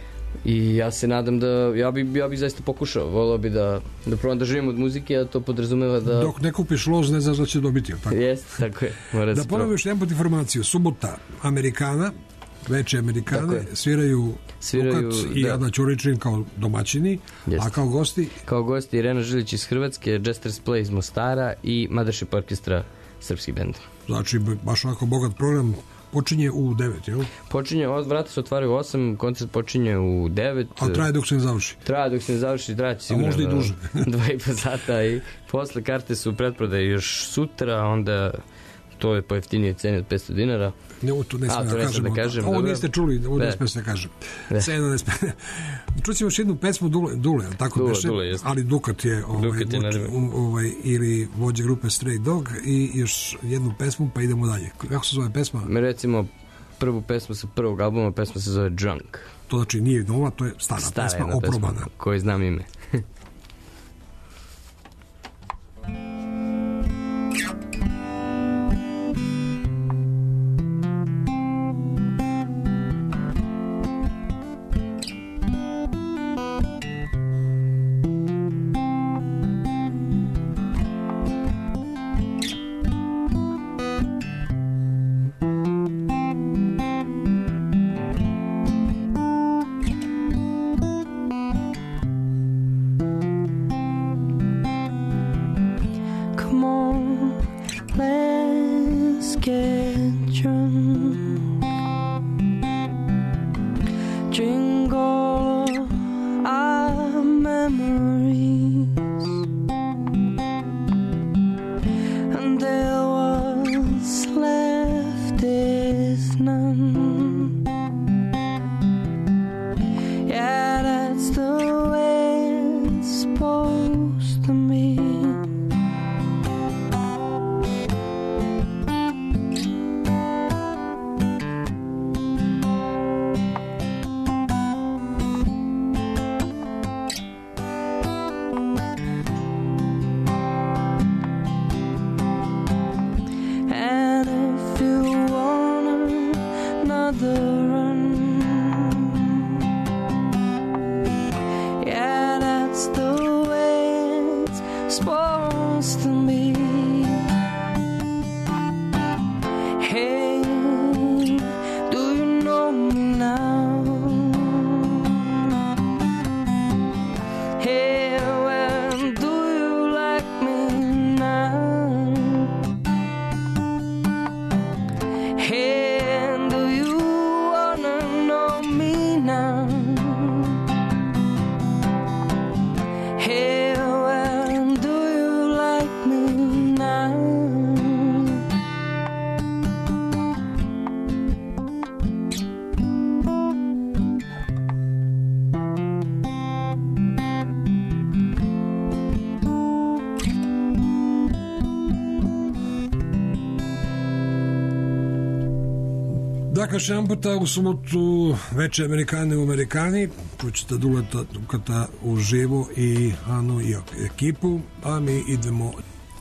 i ja se nadam da, ja bi, ja bi zaista pokušao, volao bi da, da probam da živim od muzike, a to podrazumeva da... Dok ne kupiš lož, ne znaš da će dobiti, tako? Jest, tako je. Mora da ponoviš jedan pod informaciju, subota, Amerikana, veće Amerikane, sviraju, sviraju Lukat i da. Ana Ćuričin kao domaćini, jest. A kao gosti? Kao gosti Irena Žilić iz Hrvatske, Jester's Play iz Mostara i Mothership Orkestra, srpski bend. Znači, baš onako bogat program. Počinje u devet, jel? Počinje, vrata se otvaraju u osam, koncert počinje u devet. A traje dok se ne završi? Traje dok se ne završi, traje će sigurno. A možda i duže. Dva i po sata i posle karte su u pretprodaji još sutra, onda to je po jeftinije ceni od petsto dinara. Ne, to ne smije da, da kažem. Da kažem ovo niste čuli, ovo ne smije se da kažem. Cena ne smije. Čućemo još jednu pesmu Dule, Dule tako Dule, beše, Dule, ali Dukat je, ovaj, Dukat je vođ, ovaj, ili vođa grupe Stray Dog i još jednu pesmu pa idemo dalje. Kako se zove pesma? Mi recimo prvu pesmu sa prvog albuma, pesma se zove Drunk. To znači nije nova, to je stara, stara pesma, oprobana. Pesma, koji znam ime. tako još jedan puta u subotu veče Amerikane u Amerikani. Čućete Duleta Dukata uživo i Anu i ekipu, a mi idemo.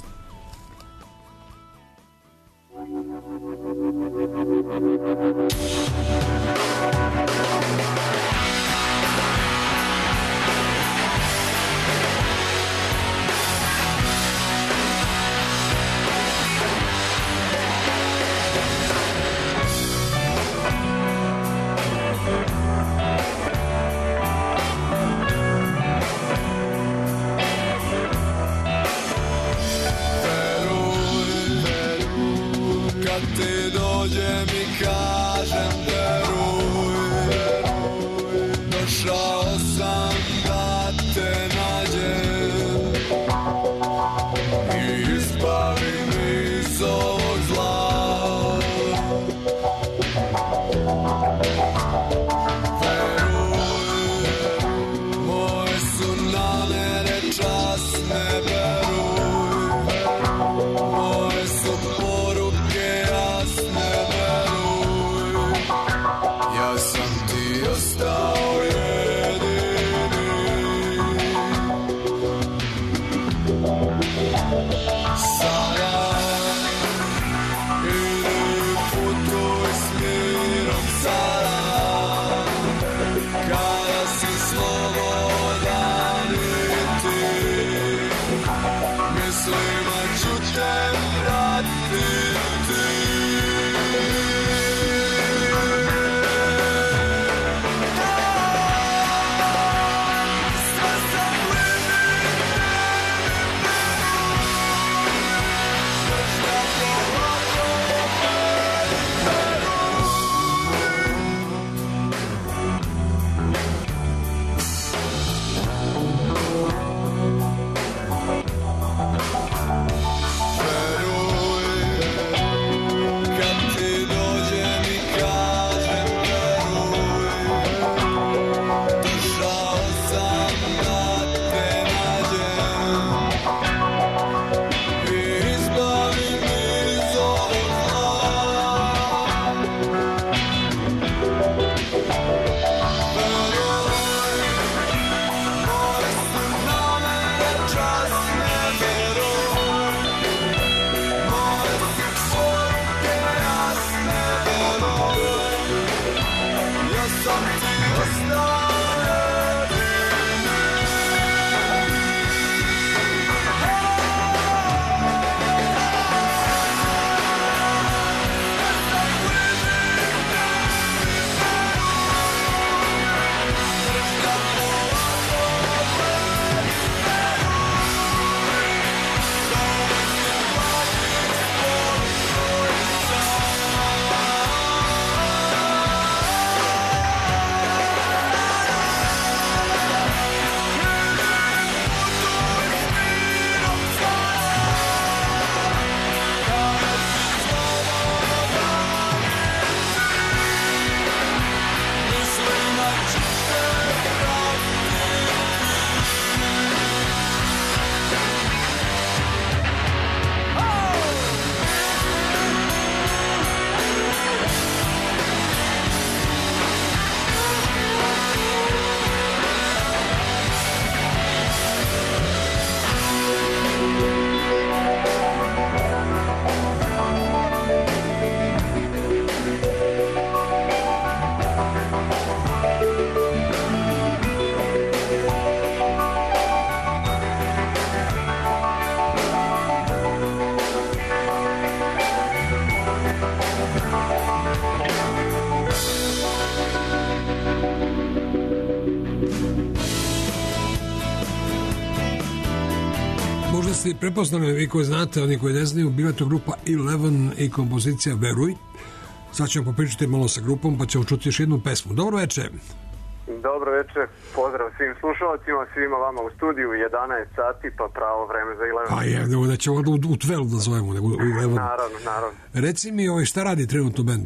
Možda ste prepoznali, vi koji znate, oni koji ne znaju, bila to grupa Eleven i kompozicija Veruj. Sad ćemo popričati malo sa grupom, pa ćemo čuti još jednu pesmu. Dobro večer. Dobro večer, pozdrav svim slušalcima, svima vama u studiju, jedanaest sati, pa pravo vreme za Eleven. A je, nego da ćemo onda u, u Twelve da zovemo, nego u Eleven. Naravno, naravno. Reci mi, ovaj, šta radi trenutno band?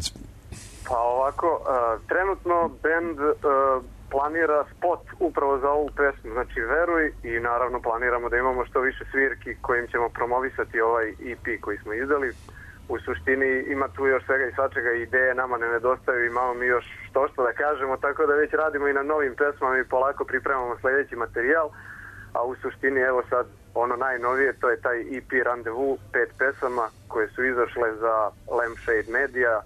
Pa ovako, uh, trenutno band uh, planira spot upravo za ovu pesmu, znači Veruj, i naravno planiramo da imamo što više svirki kojim ćemo promovisati ovaj E P koji smo izdali. u suštini ima tu još svega i svačega, ideje nama ne nedostaju, imamo mi još što što da kažemo, tako da već radimo i na novim pesmama i polako pripremamo sljedeći materijal, a u suštini evo sad ono najnovije, to je taj E P Randevu, pet pesama koje su izašle za Lampshade Media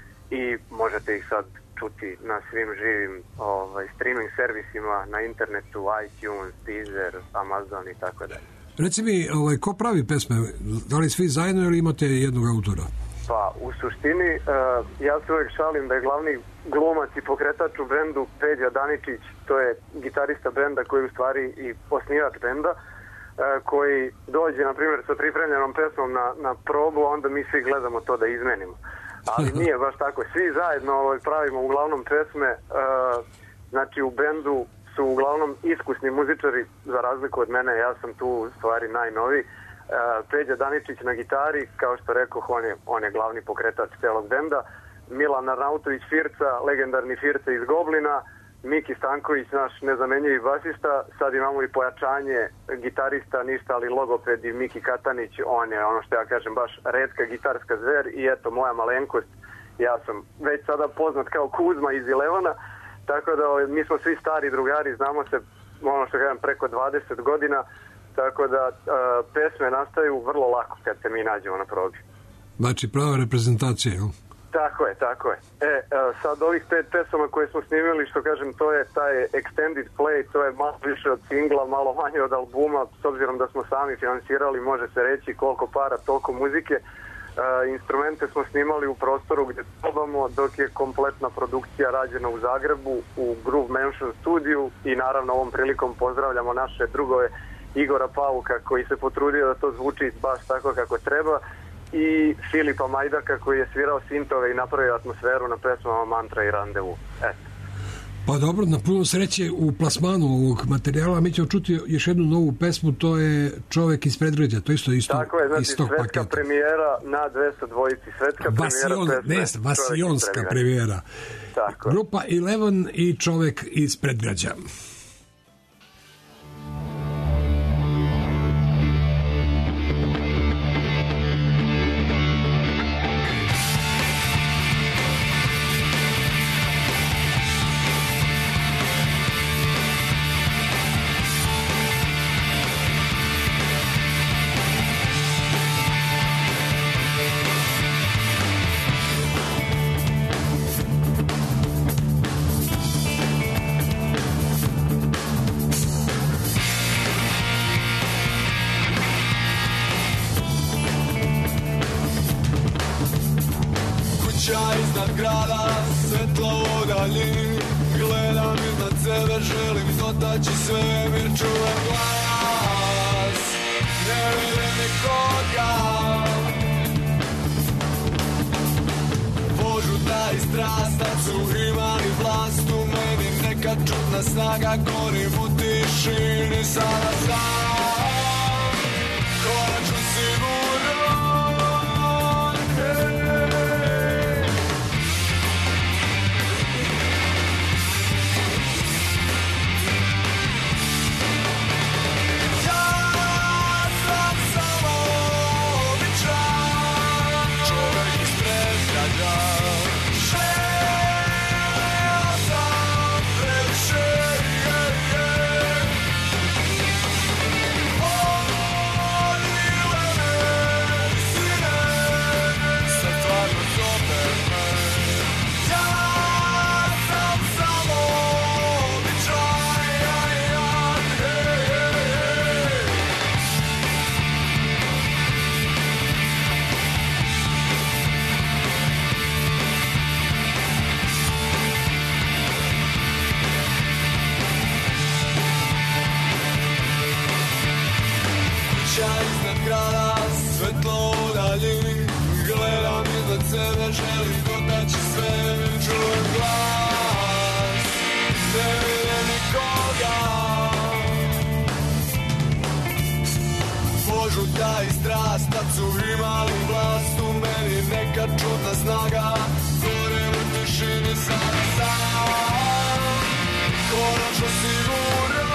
i možete ih sad čuti na svim živim ovaj, streaming servisima, na internetu, iTunes, Deezer, Amazon i tako dalje. Reci mi, ovaj, ko pravi pesme? Da li svi zajedno ili imate jednog autora? Pa, u suštini, uh, ja se uvijek šalim da je glavni glumac i pokretač u bendu Peđa Daničić, to je gitarista benda koji je u stvari i osnivač benda, uh, koji dođe, na primjer, sa pripremljenom pesmom na, na probu, a onda mi svi gledamo to da izmenimo. Ali nije baš tako. Svi zajedno ovaj, pravimo uglavnom pesme, uh, znači u bendu su uglavnom iskusni muzičari, za razliku od mene, ja sam tu u stvari najnoviji. Uh, Peđa Daničić na gitari, kao što rekoh, on je, on je glavni pokretač celog benda. Milan Arnautović Firca, legendarni Firca iz Goblina, Miki Stanković, naš nezamenjivi basista, sad imamo i pojačanje gitarista, ništa ali logoped i Miki Katanić, on je ono što ja kažem baš retka gitarska zver i eto moja malenkost, ja sam već sada poznat kao Kuzma iz Ilevana, tako da mi smo svi stari drugari, znamo se ono što kažem preko dvadeset godina, tako da uh, pesme nastaju vrlo lako kad se mi nađemo na probi. Znači prava reprezentacija, jel? Tako je, tako je. E, sad ovih pet pesama koje smo snimili, što kažem, to je taj extended play, to je malo više od singla, malo manje od albuma, s obzirom da smo sami finansirali, može se reći koliko para, toliko muzike. E, instrumente smo snimali u prostoru gdje probamo, dok je kompletna produkcija rađena u Zagrebu, u Groove Mansion studiju i naravno ovom prilikom pozdravljamo naše drugove Igora Pavuka koji se potrudio da to zvuči baš tako kako treba, i Filipa Majdaka koji je svirao sintove i napravio atmosferu na pesmama Mantra i Randevu. Eto. Pa dobro, na puno sreće u plasmanu ovog materijala. Mi ćemo čuti još jednu novu pesmu, to je Čovek iz Predgrađa, to isto isto tako je, znači istog svetska paketa. Premijera na dvesta dvojici, svetska Vasion, premijera pesme. Ne, vasionska premijera. Tako. Grupa Eleven i Čovek iz Predgrađa. Iznad grada, svetlo u daljini, gledam iznad sebe, želim dotaći svemir, čuvam glas, ne vidim nikoga. Požuta i strasna su imali vlast u meni, neka čudna snaga, gorim u tišini, sada sam, konačno siguran. Iznad grada, svetlo u daljini, gledam iznad sebe, želim dotaći svemir, čujem glas, ne vidim nikoga. Požuta i strast, tad su imali vlast u meni, neka čudna snaga, gorim u tišini, sada sam, konačno siguran.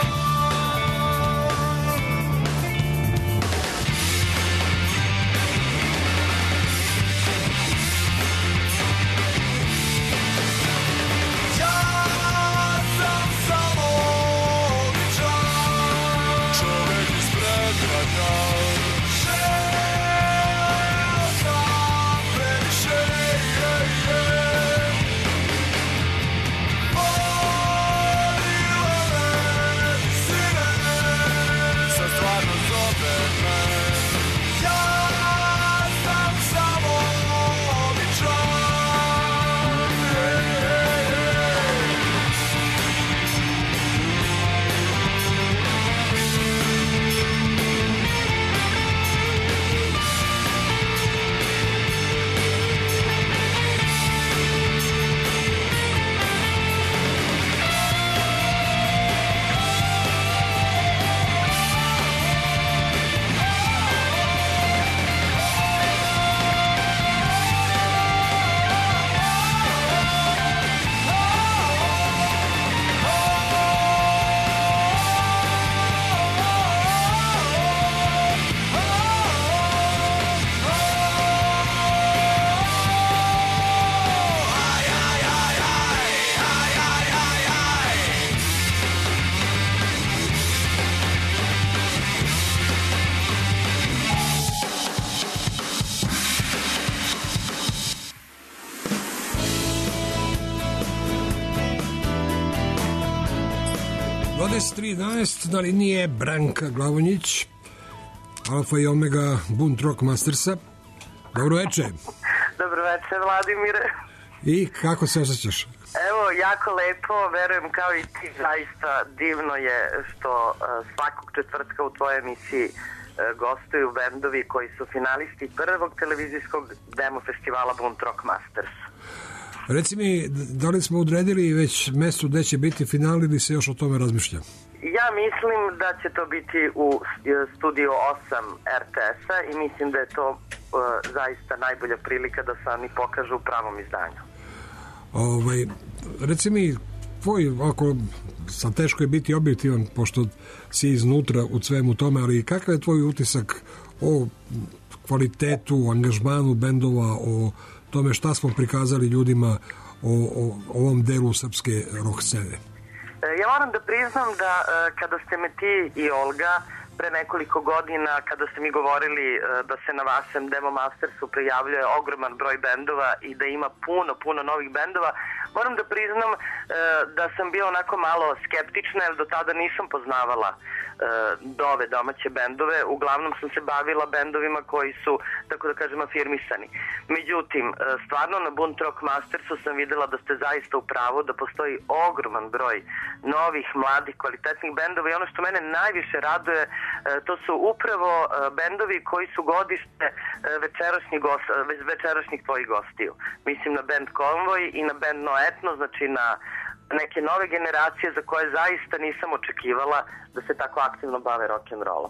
dvadeset tri jedanaest na liniji je Branka Glavonjić, Alfa i Omega Bunt Rock Mastersa. Dobro večer. Dobro večer, Vladimire. I kako se osjećaš? Evo, jako lepo, verujem kao i ti, zaista divno je što uh, svakog četvrtka u tvojoj emisiji uh, gostuju bendovi koji su finalisti prvog televizijskog demo festivala Bunt Rock Masters. Reci mi, da li smo odredili već mesto gde će biti final ili se još o tome razmišlja? Ja mislim da će to biti u studiju osam er te es-a i mislim da je to uh, zaista najbolja prilika da se oni pokažu u pravom izdanju. Ovaj, reci mi, tvoj, ako sam teško je biti objektivan, pošto si iznutra u svemu tome, ali kakav je tvoj utisak o kvalitetu, angažmanu bendova, o tome šta smo prikazali ljudima o, o, o ovom delu srpske rock scene? Ja moram da priznam da kada ste me ti i Olga pre nekoliko godina, kada ste mi govorili da se na vašem Demo Mastersu prijavljuje ogroman broj bendova i da ima puno, puno novih bendova, moram da priznam da sam bio onako malo skeptična, jer do tada nisam poznavala dove domaće bendove, uglavnom sam se bavila bendovima koji su, tako da kažem, afirmisani. Međutim, stvarno na Bunt Rock Mastersu sam videla da ste zaista u pravu, da postoji ogroman broj novih, mladih, kvalitetnih bendova i ono što mene najviše raduje, to su upravo bendovi koji su godište večerašnjih, gost, večerašnjih tvojih gostiju. Mislim na band Konvoj i na band No Etno, znači na neke nove generacije za koje zaista nisam očekivala da se tako aktivno bave rock'n'rollom.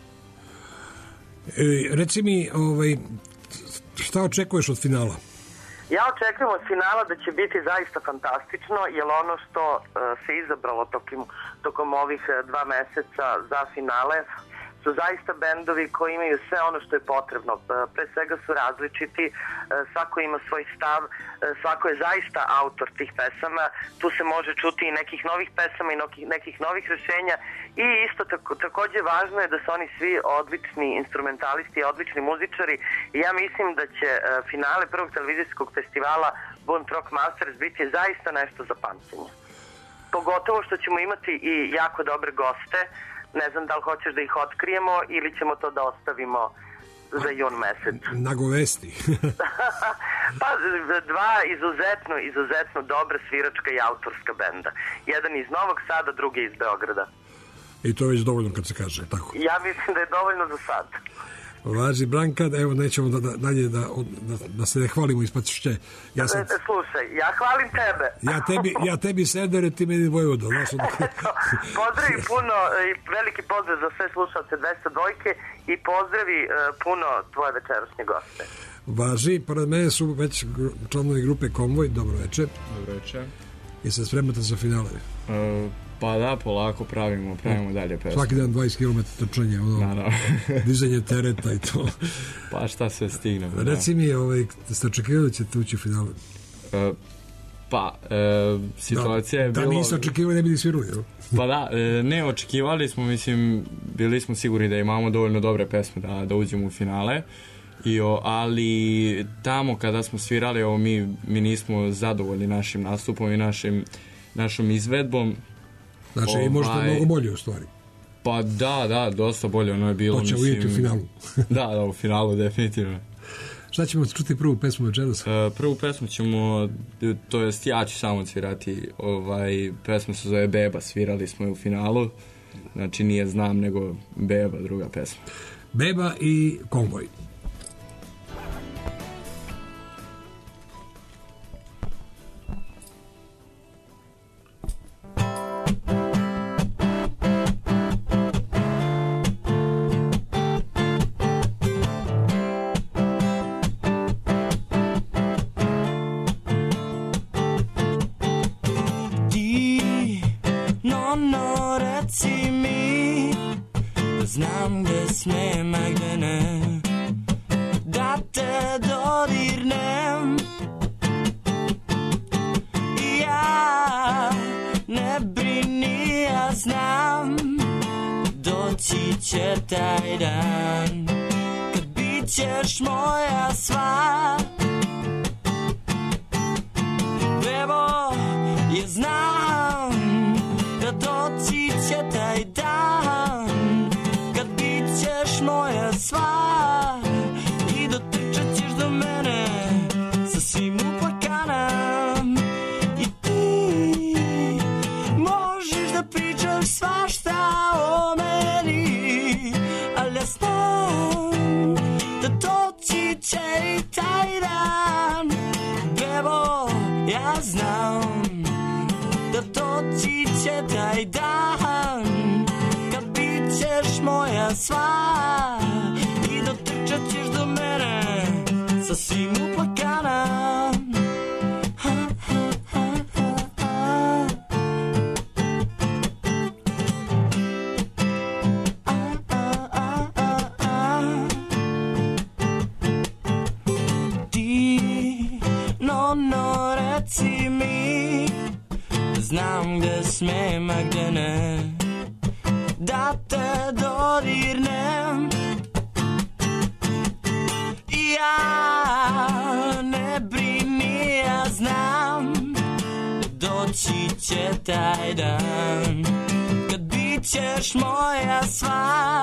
E, reci mi, ovaj, šta očekuješ od finala? Ja očekujem od finala da će biti zaista fantastično, jer ono što uh, se izabralo tokom, tokom ovih dva meseca za finale su zaista bendovi koji imaju sve ono što je potrebno. Pre svega su različiti, svako ima svoj stav, svako je zaista autor tih pesama, tu se može čuti i nekih novih pesama i nekih novih rešenja i isto tako, takođe važno je da su oni svi odlični instrumentalisti i odlični muzičari i ja mislim da će finale prvog televizijskog festivala Bunt Rock Masters biti zaista nešto za pamćenje. Pogotovo što ćemo imati i jako dobre goste. Ne znam da li hoćeš da ih otkrijemo ili ćemo to da ostavimo za jun mesec. Nagovesti. Pa dva izuzetno, izuzetno dobra sviračka i autorska benda. Jedan iz Novog Sada, drugi iz Beograda. I to je već dovoljno kad se kaže, tako? Ja mislim da je dovoljno za sad. Važi, Branka, evo nećemo da, da, dalje da, da, da se ne hvalimo ispod šće. Ja sam... Slušaj, ja hvalim tebe. Ja tebi, ja tebi Sedere, ti meni Vojvodo. Znaš, onda... Pozdravi puno i veliki pozdrav za sve slušalce dvesta dvojke i pozdravi uh, puno tvoje večerašnje goste. Važi, pored mene su već članovi grupe Konvoj. Dobro večer. Dobro večer. I se spremate za finale? Uh, pa da, polako pravimo, pravimo dalje pesmu. Svaki dan dvadeset kilometara trčanje, ono, dizanje tereta i to. Pa šta se stigne. Reci mi, ovaj, ste očekivali da ćete ući u finale? Uh, pa, uh, situacija da, je bila... Da niste očekivali, ne bi ni svirali, jel? Pa da, ne očekivali smo, mislim, bili smo sigurni da imamo dovoljno dobre pesme da, da uđemo u finale. I o, ali tamo kada smo svirali, ovo, mi, mi nismo zadovoljni našim nastupom i našim, našom izvedbom. Znači, ovaj, i možda mnogo bolje u stvari. Pa da, da, dosta bolje, ono je bilo. To ćemo vidjeti u finalu. Da, da, u finalu, definitivno. Šta ćemo čuti prvu pesmu večeras? Uh, prvu pesmu ćemo, to jest ja ću samo svirati, ovaj, pesma se zove Beba, svirali smo je u finalu, znači nije Znam, nego Beba, druga pesma. Beba i Konvoj. Znam gde smem, a gde ne, da te dodirnem. I ja, ne brini, ja znam, doći će taj dan kad bit ćeš moja sva. Bebo, ja znam da doći doći će taj dan kad bit ćeš moja sva i dotrčat ćeš do mene sasvim uplakana i ti možeš da pričaš svašta o meni, ali ja znam da doći će i taj dan. Bevo, ja znam da doći će taj dan kad bit ćeš moja sva i dotrčat ćeš do mene sasvim uplakana. Ha, ha, ha, ha, ha. A, a, a, a, a. Ti, no, no, reci mi, znam gde smem, a gde ne, da te dodirnem. Ja ne brini, ja znam doći će taj dan kad bit ćeš moja sva.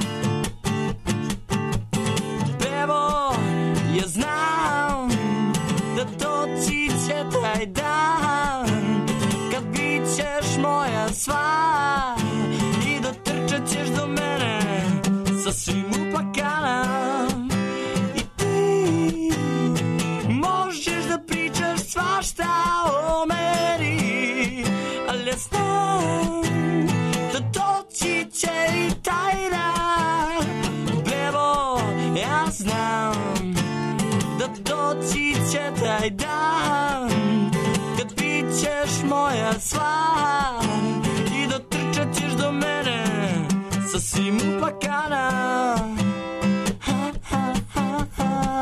Bevo, ja znam da doći će taj dan kad bit ćeš moja sva i dotrčat ćeš do mene sasvim uplakana. I ti možeš da pričaš svašta o meni, ali ja znam da doći će i taj dan. Bevo, ja znam da doći će taj dan kad bit ćeš moja sva i dotrčat ćeš do mene sasvim uplakana. Ha, ha, ha, ha.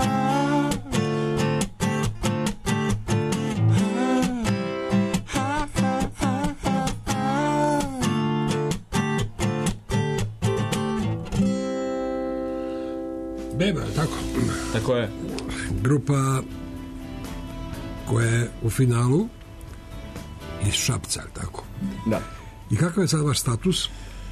Ha, ha, ha, ha, ha. Beba, tako? Tako je. Grupa koja je u finalu iz Šapca, tako? Da. I kakav je sad vaš status?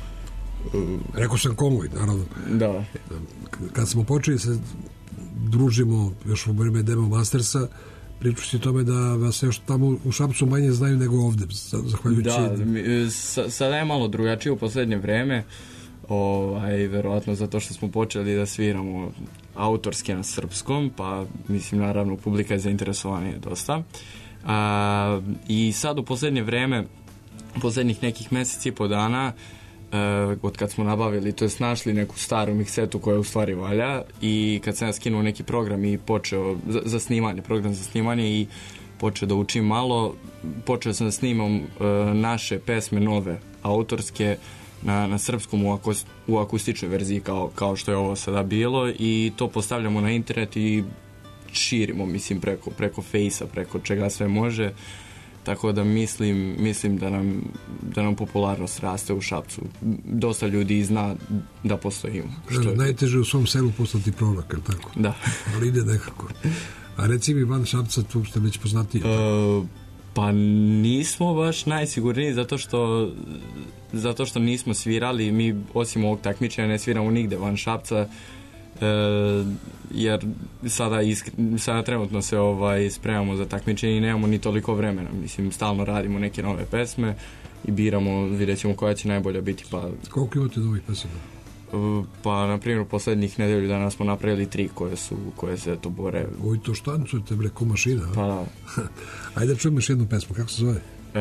Rekao sam konvoj, naravno. Da. Kad smo počeli se družimo još u vreme Demo Mastersa, pričući tome da vas još tamo u Šapcu manje znaju nego ovde, zahvaljujući... Da, sa, sada je malo drugačije u poslednje vreme, ovaj, verovatno zato što smo počeli da sviramo autorski na srpskom, pa mislim naravno publika je zainteresovanija dosta. A, i sad u poslednje vreme, poslednjih nekih meseci i po dana, Uh, od kad smo nabavili, to je našli neku staru miksetu koja u stvari valja, i kad sam ja skinuo neki program i počeo za, za snimanje, program za snimanje, i počeo da učim malo, počeo sam da snimam uh, naše pesme nove, autorske, na, na srpskom u, akust, u akustičnoj verziji kao, kao što je ovo sada bilo, i to postavljamo na internet i širimo, mislim, preko, preko Fejsa, preko čega sve može. Tako da mislim, mislim da nam, da nam popularnost raste u Šapcu. Dosta ljudi zna da postojimo. Što je... Najteže u svom selu poslati prolak, je tako? Da. Ali ide nekako. A reci mi, van Šapca, tu ste već poznatiji? Uh, pa nismo baš najsigurniji, zato što, zato što nismo svirali. Mi, osim ovog takmičenja, ne sviramo nigde van Šapca. E, jer sada, iskri, sada trenutno se ovaj, spremamo za takmičenje i nemamo ni toliko vremena. Mislim, stalno radimo neke nove pesme i biramo, vidjet ćemo koja će najbolja biti. Pa, koliko imate novih pesama? E, pa, na primjer, u poslednjih nedelju dana smo napravili tri koje su, koje se to bore. Oj, to štancujete, bre, ko mašina. Pa, da. Ajde, čujemo još jednu pesmu, kako se zove?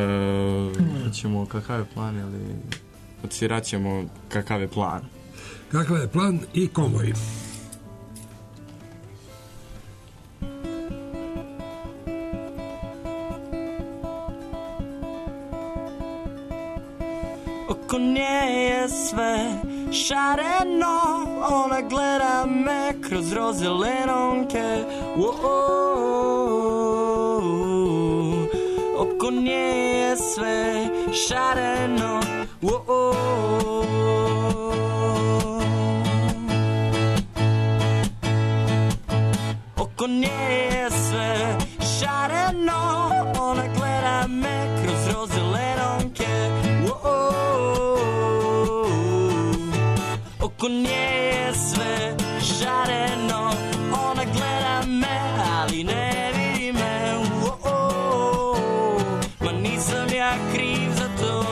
E, ćemo kakav je plan, ili odsvirat ćemo kakav je plan. Kakav je plan i konvoj. Oko nje je sve šareno, ona gleda me kroz roze lenonke. Oko nje je sve šareno. Oko nje je sve šareno, ona gleda me kroz roze lenonke. Whoa. oko nje je sve šareno. Ona gleda me, ali ne vidi me. Oh, oh, oh. Ma nisam ja kriv za to.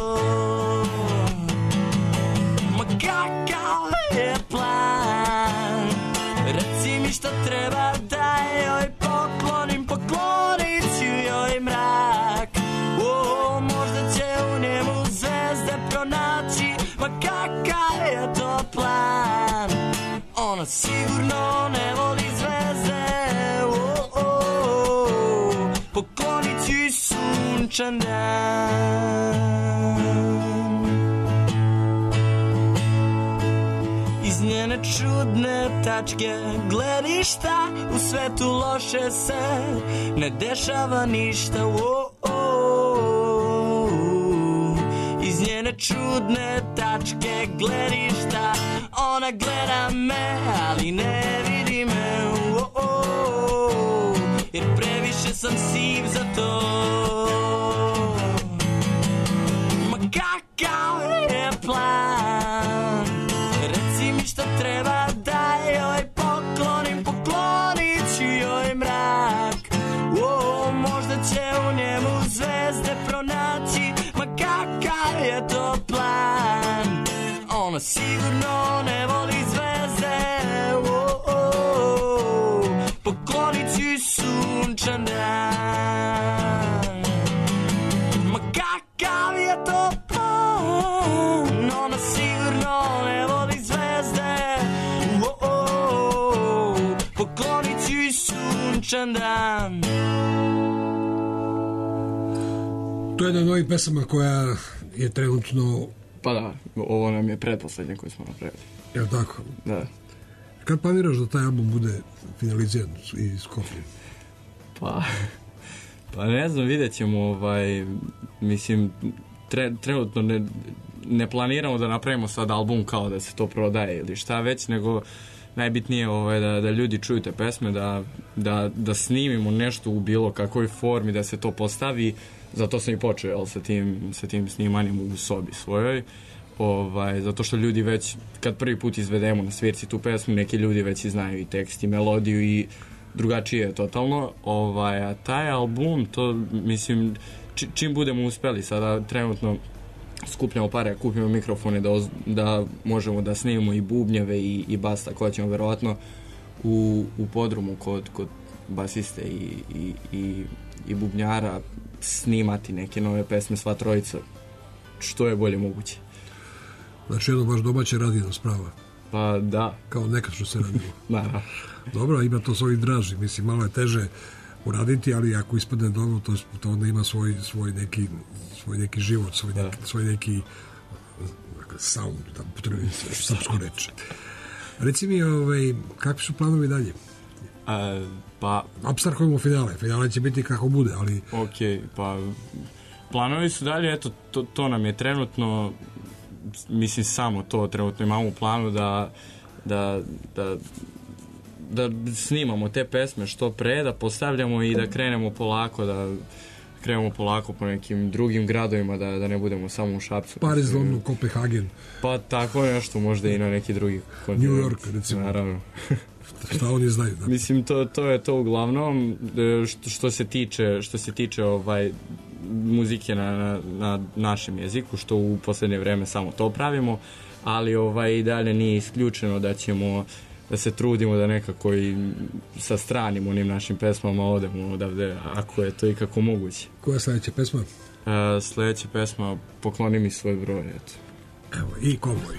Ma kakav je plan? Reci mi šta treba da joj poklonim. Poklonit ću joj mrak. Oh, možda će u njemu zvezde pronaći. Ma kakav je to plan? Ona sigurno ne voli zvezde. Oh, oh, oh. Poklonit ću i sunčan dan. Iz njene čudne tačke gledišta u svetu loše se ne dešava ništa. Oh, oh. Iz njene čudne tačke gledišta ona gleda me, ali ne vidi me. Oh, oh. Jer previše sam siv za to. Ma kakav je plan? Reci mi šta treba da joj poklonim. Poklonit ću joj mrak. Oh, možda će u njemu zvezde pronaći. Ma kakav je to plan? Ona sigurno ne voli zvezde. Oh, oh. Poklonit ću i sunčan dan. Ma kakav je to plan? Ona sigurno ne voli zvezde. Oh, oh. Poklonit ću i sunčan dan. To je jedna od novih pesama koja je trenutno... Pa da, ovo nam je pretposlednje koje smo napravili. Jel' tako? Da. Kad planiraš da taj album bude finaliziran i skopljen? Pa, pa ne znam, vidjet ćemo, ovaj, mislim, tre, trenutno ne, ne planiramo da napravimo sad album kao da se to prodaje ili šta već, nego najbitnije ovaj, da, da ljudi čuju te pesme, da, da, da snimimo nešto u bilo kakvoj formi, da se to postavi. Zato sam i počeo jel, sa, tim, sa tim snimanjem u sobi svojoj. Ovaj, zato što ljudi već, kad prvi put izvedemo na svirci tu pesmu, neki ljudi već i znaju i tekst i melodiju i drugačije je totalno. Ovaj, a taj album, to mislim, či, čim budemo uspeli, sada trenutno skupljamo pare, kupimo mikrofone da, oz, da možemo da snimimo i bubnjeve i, i bas, tako ćemo verovatno u, u podrumu kod, kod basiste i, i, i, i bubnjara snimati neke nove pesme sva trojica što je bolje moguće. Znači jedno baš domaće radijno sprava. Pa da. Kao nekad što se radilo. Naravno. Dobro, ima to svoj draži, mislim malo je teže uraditi, ali ako ispadne dobro to, to onda ima svoj, svoj, neki, svoj neki život, svoj neki, svoj neki sound, da potrebno srpsko reći. Reci mi, ovaj, kakvi su planovi dalje? A, pa... Apstarkujemo finale, finale će biti kako bude, ali... Ok, pa planovi su dalje, eto, to, to nam je trenutno, mislim samo to, trenutno imamo u planu da, da, da, da snimamo te pesme što pre, da postavljamo i da krenemo polako, da krenemo polako po nekim drugim gradovima, da, da ne budemo samo u Šapcu. Pariz, London, Kopenhagen. Pa tako nešto, možda i na neki drugi kontinent. New York, recimo. Naravno. Šta oni znaju? Da? Mislim, to, to je to uglavnom što, što se tiče, što se tiče ovaj, muzike na, na, na našem jeziku, što u posljednje vreme samo to pravimo, ali ovaj, i dalje nije isključeno da ćemo da se trudimo da nekako i sa stranim onim našim pesmama odemo odavde, ako je to i kako moguće. Koja je sljedeća pesma? Uh, sljedeća pesma Pokloni mi svoj broj, eto. Evo, i Kovboj.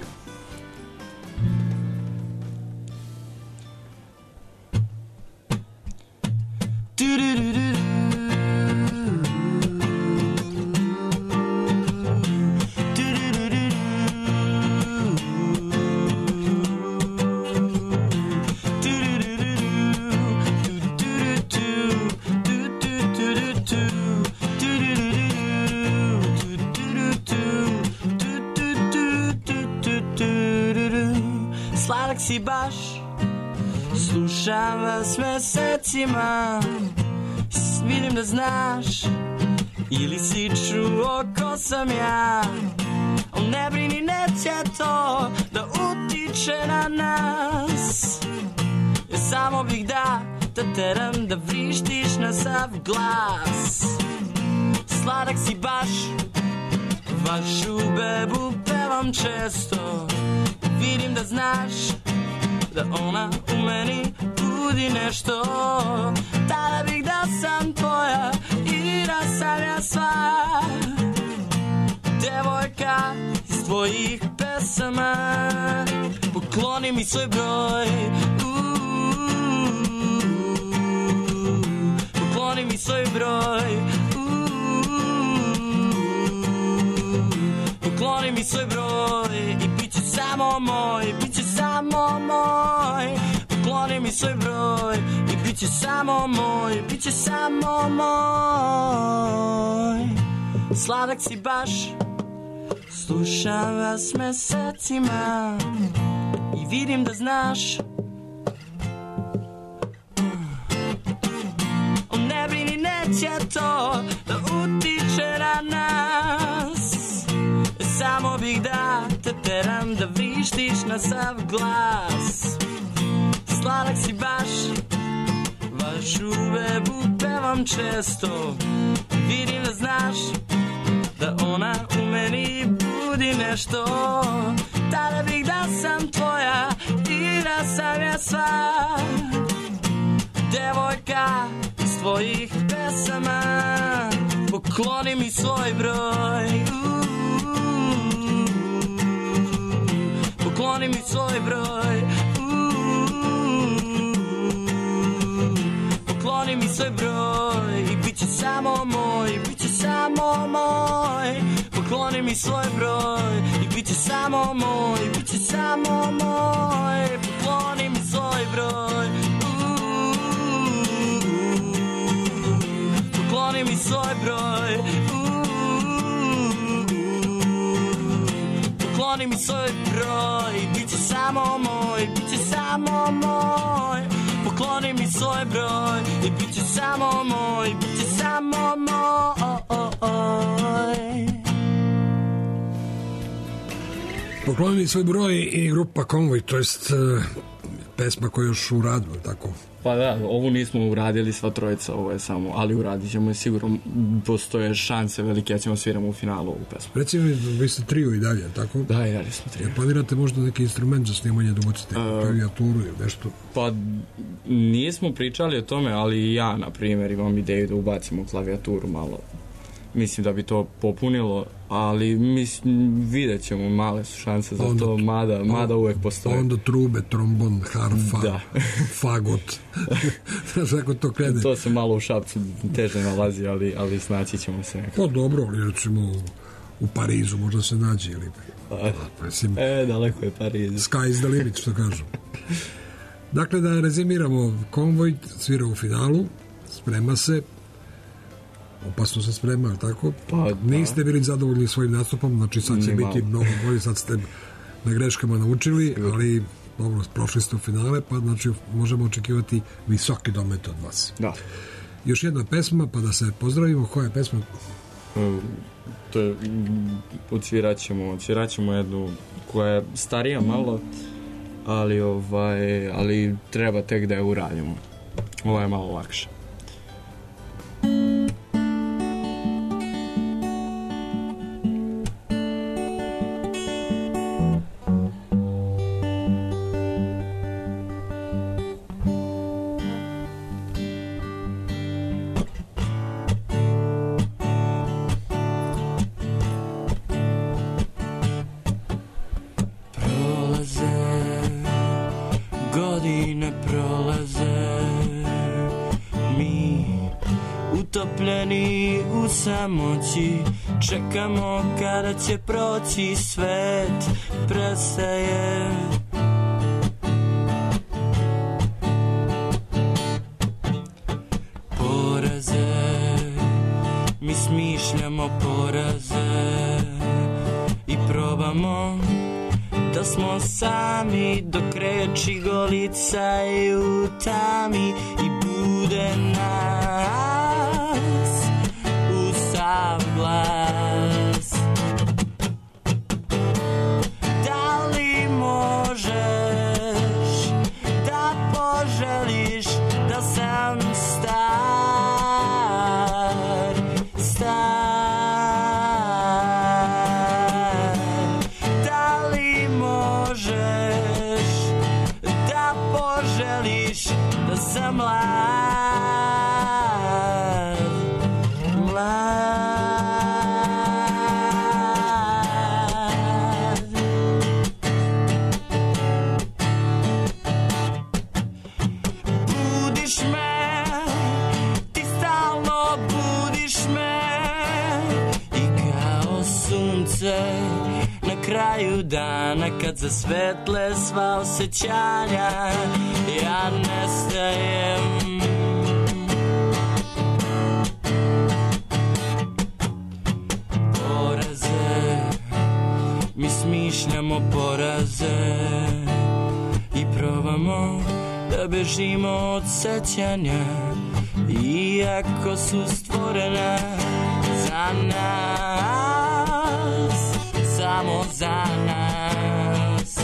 Sladak si baš, slušam vas mesecima, vidim da znaš, ili si čuo ko sam ja. Ne brini, neće to da utiče utiče na nas. Ja samo bih da te teram da vrištiš na sav glas. Sladak si baš, vašu bebu pevam često. Vidim da znaš da ona u meni budi nešto. Tada bih da sam tvoja i da sam ja sva. Devojka iz tvojih pesama, pokloni mi svoj broj. Pokloni mi svoj broj. Pokloni mi svoj broj i bit će samo moj, bit će samo moj. Pokloni mi svoj broj i bit će samo moj, bit će samo moj. Sladak si baš, slušam vas mesecima i vidim da znaš. Ne brini, neće to da utiče na nas. Samo bih da te teram da vrištiš na sav glas. Sladak si baš, vašu bebu pevam često. Vidim da znaš da ona u meni budi nešto. Tada bih da sam tvoja i da sam ja sva. Devojka iz tvojih pesama, pokloni mi svoj broj. Pokloni mi svoj broj. Pokloni mi svoj broj i bit će samo moj, bit će samo moj. Pokloni mi svoj broj i bit će samo moj, bit će samo moj. Pokloni mi svoj broj. Pokloni mi svoj broj. Pokloni mi svoj broj i bit će samo moj, bit će samo moj. Pokloni mi svoj broj i bit će samo moj, bit će samo moj. Pokloni mi svoj broj i grupa Konvoj, to jest uh, pesma koja je još u radu, tako? Pa da, ovu nismo uradili sva trojica, ovo je samo, ali uradit ćemo je sigurno, postoje šanse velike, ja ćemo sviramo u finalu ovu pesmu. Reci mi, vi ste trio i dalje, tako? Da, i dalje smo trio. Ja, planirate možda neki instrument za snimanje, da ubacite uh, klavijaturu ili nešto? Pa nismo pričali o tome, ali ja, na primjer, imam ideju da ubacimo klavijaturu malo. Mislim da bi to popunilo, ali mislim, vidjet ćemo, male su šanse za onda, to, mada, mada uvek postoje. Onda trube, trombon, harfa, da. Fagot. Znaš kako to krene? To se malo u Šapcu teže nalazi, ali, ali snaći ćemo se nekako. Pa dobro, ali recimo u, u Parizu možda se nađe. Ili, pa, mislim, e, daleko je Pariz. Sky is the limit, što kažu. Dakle, da rezimiramo, Konvoj svira u finalu, sprema se, opasno se sprema, tako? Pa, niste bili zadovoljni svojim nastupom, znači sad će biti mnogo bolje, sad ste na greškama naučili, ali dobro, prošli ste u finale, pa znači možemo očekivati visoki domet od vas. Da. Još jedna pesma, pa da se pozdravimo. Koja je pesma? Um, to je, odsvirat ćemo, odsvirat ćemo jednu koja je starija malo, ali, ovaj, ali treba tek da je uradimo. Ovo je malo lakše. Samoći čekamo kada će proći, svet prestaje. Poraze, mi smišljamo poraze i probamo da smo sami dok reči golica i u tami i bude nas sav glas. Da li može kraju dana kad zasvetle sva osjećanja, ja nestajem. Poraze, mi smišljamo poraze i probamo da bežimo od sećanja, iako su stvorena za nas, samo za nas.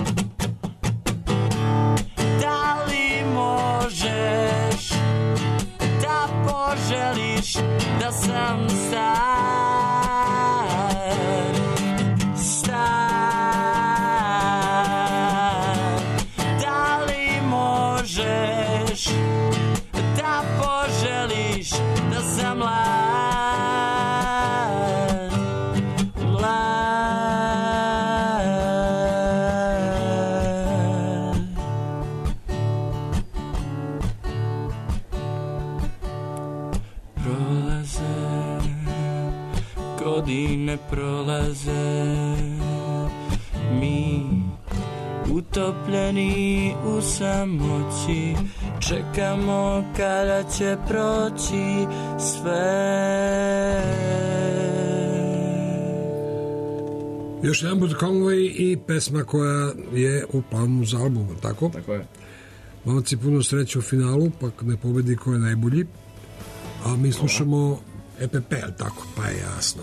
Da li možeš da poželiš da sam star, star? Da li možeš da poželiš da sam mlad, mlad? Prolaze, godine prolaze, mi utopljeni u samoći, čekamo kada će proći sve. Još jedan put Conway i pesma koja je u planu za album, tako? Tako je. Momci, puno sreće u finalu, pa ne pobedi ko je najbolji. A mi slušamo E P P, tako, pa je jasno.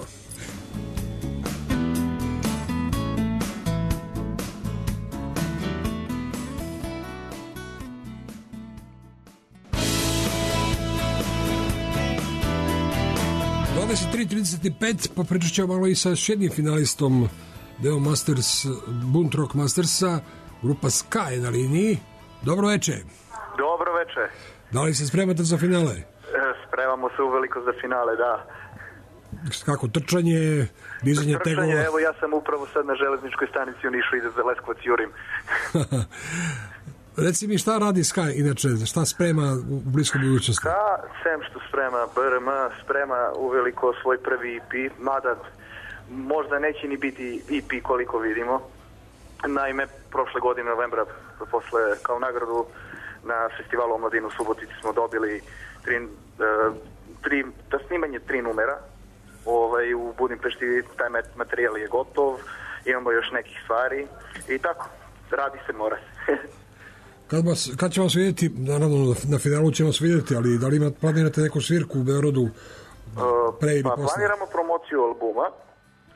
dvadeset tri trideset pet, pa pričat ćemo malo i sa još jednim finalistom Demo Masters, Bunt Rock Mastersa, grupa Ska je na liniji. Dobro večer. Dobro večer. Da li se spremate za finale? Spremamo se uveliko za finale, da. Kako, trčanje, dizanje trčanje, tegova? Evo, ja sam upravo sad na železničkoj stanici u Nišu, ide za Leskovac jurim. Reci mi šta radi Ska, inače, šta sprema u bliskoj budućnosti? Ska, sem što sprema B R M, sprema uveliko svoj prvi E P, mada možda neće ni biti E P koliko vidimo. Naime, prošle godine novembra, posle kao nagradu na festivalu Omladinu u Subotici smo dobili tri, uh, tri, da snimanje tri numera. Ovaj, u Budimpešti taj materijal je gotov, imamo još nekih stvari i tako, radi se, mora se. Kad, vas, kad će vas vidjeti, naravno na finalu ćemo vas vidjeti, ali da li ima, planirate neku svirku u Beorodu pre ili pa, posle? Planiramo promociju albuma. Uh,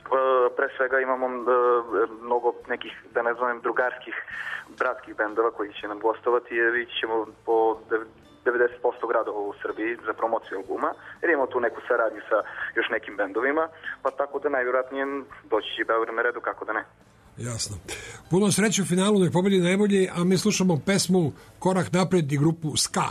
pre svega imamo uh, mnogo nekih, da ne zovem, drugarskih bratskih bendova koji će nam gostovati, jer ići ćemo po devedeset posto gradova u Srbiji za promociju albuma, jer imamo tu neku saradnju sa još nekim bendovima, pa tako da najvjerojatnije doći će Beograd na redu, kako da ne. Jasno. Puno sreće u finalu, nek pobedi najbolji, a mi slušamo pesmu Korak napred i grupu Ska.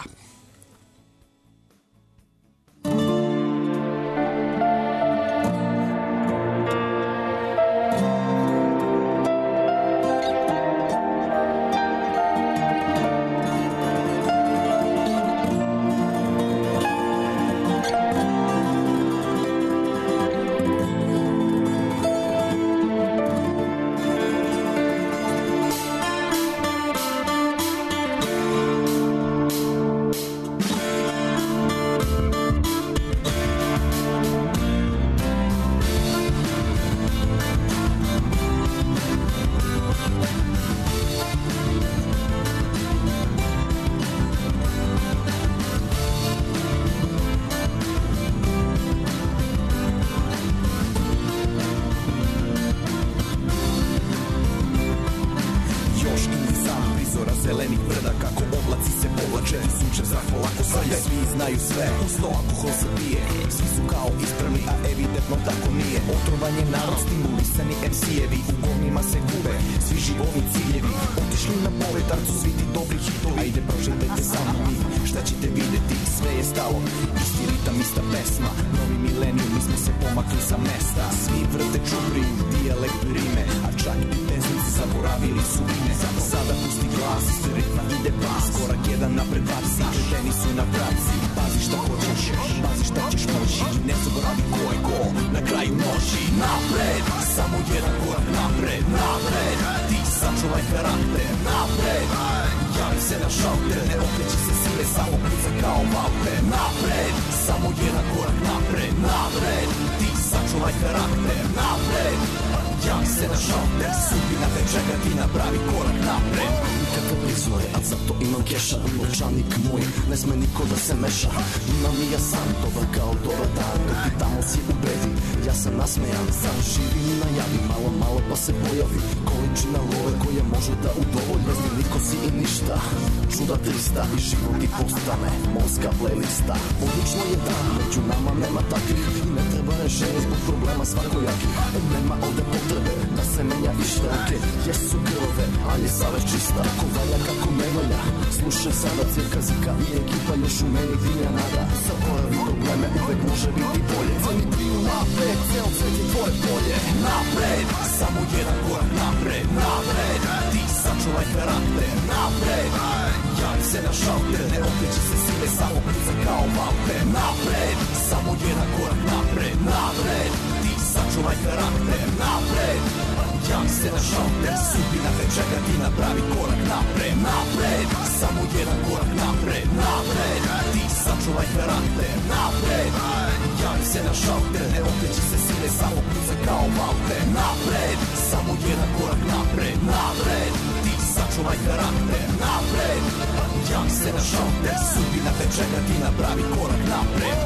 Dijalekt rime, a čak i pesnici zaboravili su ime. Sada pusti glas glas, se ritma ide bas, korak jedan napred baci, kreteni su na praci. Pazi šta hoćeš, pazi šta ćeš moći, ne zaboravi ko je ko, na kraju noći. Napred, samo jedan korak napred, napred, ti sačuvaj karakter, napred, javi se na šalter, ne okreći se sile, samo puca kao valter. Napred, samo jedan korak napred, napred, ti sačuvaj karakter, napred, javi se na šalter, sudbina te čeka, ti napravi korak napred. Nikakve prizore, a zato imam keša, novčanik moj, ne sme niko da se meša. Imam i ja sam dobar kao dobar dan, dok ti tamo si u bedi, ja sam nasmejan, sam živim i najavi, malo malo pa se pojavi količina love koja može da udovolji. Bez njih niko si i ništa, čuda trista i život ti postane monska playlista. Odlično je dan, među nama nema takvih i ne treba rešenje zbog problema svakojakih. Nema ovde potrebe da se menja išta, ok, jesu krvove, ali je savest čista. Ko valja kako ne valja, slušaj sada, cirka zika i ekipa još u meni dinja nada. Zaboravi probleme, uvek može biti bolje. Ceni plinu napred, ceo svet je tvoje polje. Napred, samo jedan korak napred, napred, ti sačuvaj karakter, napred, javi se na šalter, ne okreći se sile, samo puca kao valter. Napred, samo jedan korak napred, napred, ti sačuvaj karakter, napred, javi se na šalter, sudbina te čeka, ti napravi korak napred. Napred, samo jedan korak napred, napred, ti sačuvaj karakter, napred, javi se na šalter, ne okreći se sile, samo puca kao valter. Napred, samo jedan korak napred, napred, ti sačuvaj karakter, napred, javi se na šalter, sudbina te čeka, ti napravi korak napred.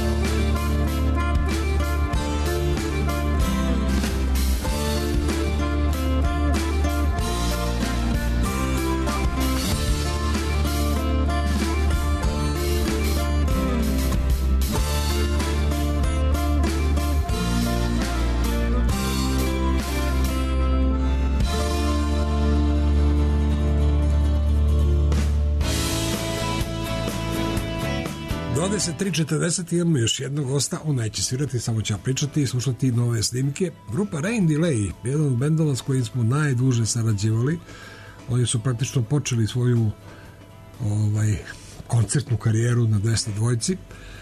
dvadeset tri četrdeset imamo još jednog gosta, on neće svirati, samo će pričati i slušati nove snimke. Grupa Rain Delay, jedan od bendova s kojim smo najduže sarađivali. Oni su praktično počeli svoju ovaj, koncertnu karijeru na dvesta dvojci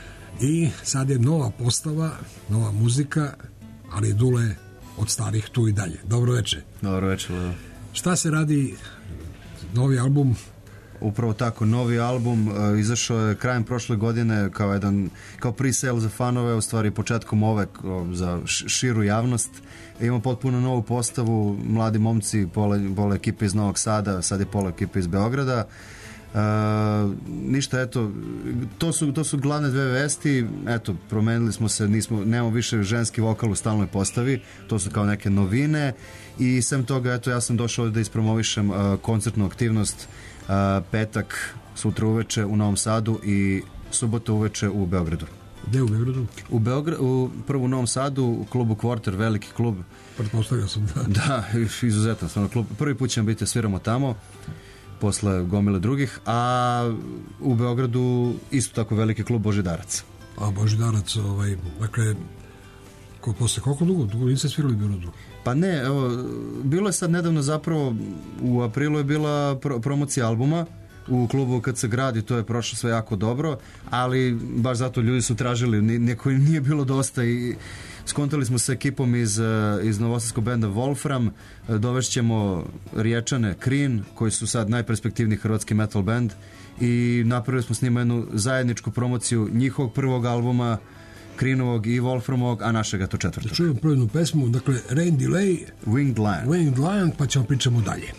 i sad je nova postava, nova muzika, ali Dule od starih tu i dalje. Dobro večer. Dobro večer. Šta se radi, novi album? Upravo tako, novi album uh, izašao je krajem prošle godine kao jedan, kao pre-sale za fanove, u stvari početkom ove uh, za širu javnost. Ima potpuno novu postavu, mladi momci, pola, pola ekipe iz Novog Sada, sad je pola ekipe iz Beograda. Uh, ništa, eto, to su, to su glavne dve vesti, eto, promenili smo se, nismo, nemamo više ženski vokal u stalnoj postavi, to su kao neke novine i sem toga, eto, ja sam došao ovdje da ispromovišem uh, koncertnu aktivnost Uh, petak, sutra uveče u Novom Sadu i subota uveče u Beogradu. Gde u Beogradu? U Beogradu, prvo u Novom Sadu, u klubu Quarter, veliki klub. Pretpostavio sam, da. Da, izuzetno, stvarno klub. Prvi put ćemo biti, sviramo tamo, posle gomile drugih, a u Beogradu isto tako veliki klub Božidarac. A Božidarac, ovaj, dakle, ko, posle koliko dugo? Dugo niste svirali u Beogradu? Pa ne, evo, bilo je sad nedavno zapravo, u aprilu je bila pro, promocija albuma u klubu Kad se gradi, to je prošlo sve jako dobro, ali baš zato ljudi su tražili, neko nije bilo dosta i skontali smo se ekipom iz, iz novosadskog benda Wolfram, dovešćemo Riječane Krin, koji su sad najperspektivniji hrvatski metal band i napravili smo s njima jednu zajedničku promociju njihovog prvog albuma, Krinovog i Wolframovog, a našega to četvrtog. Da čujem prvu jednu pesmu, dakle Rain Delay, Winged Lion. Winged Lion, pa ćemo pričamo dalje.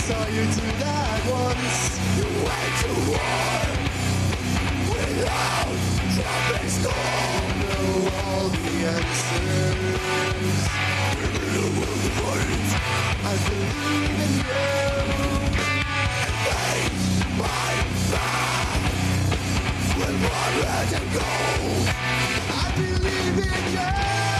saw you tonight once. You went to war without trumpets call. Know all the answers. In the world of words, I believe in you. And face my path with blood, red and gold. I believe in you.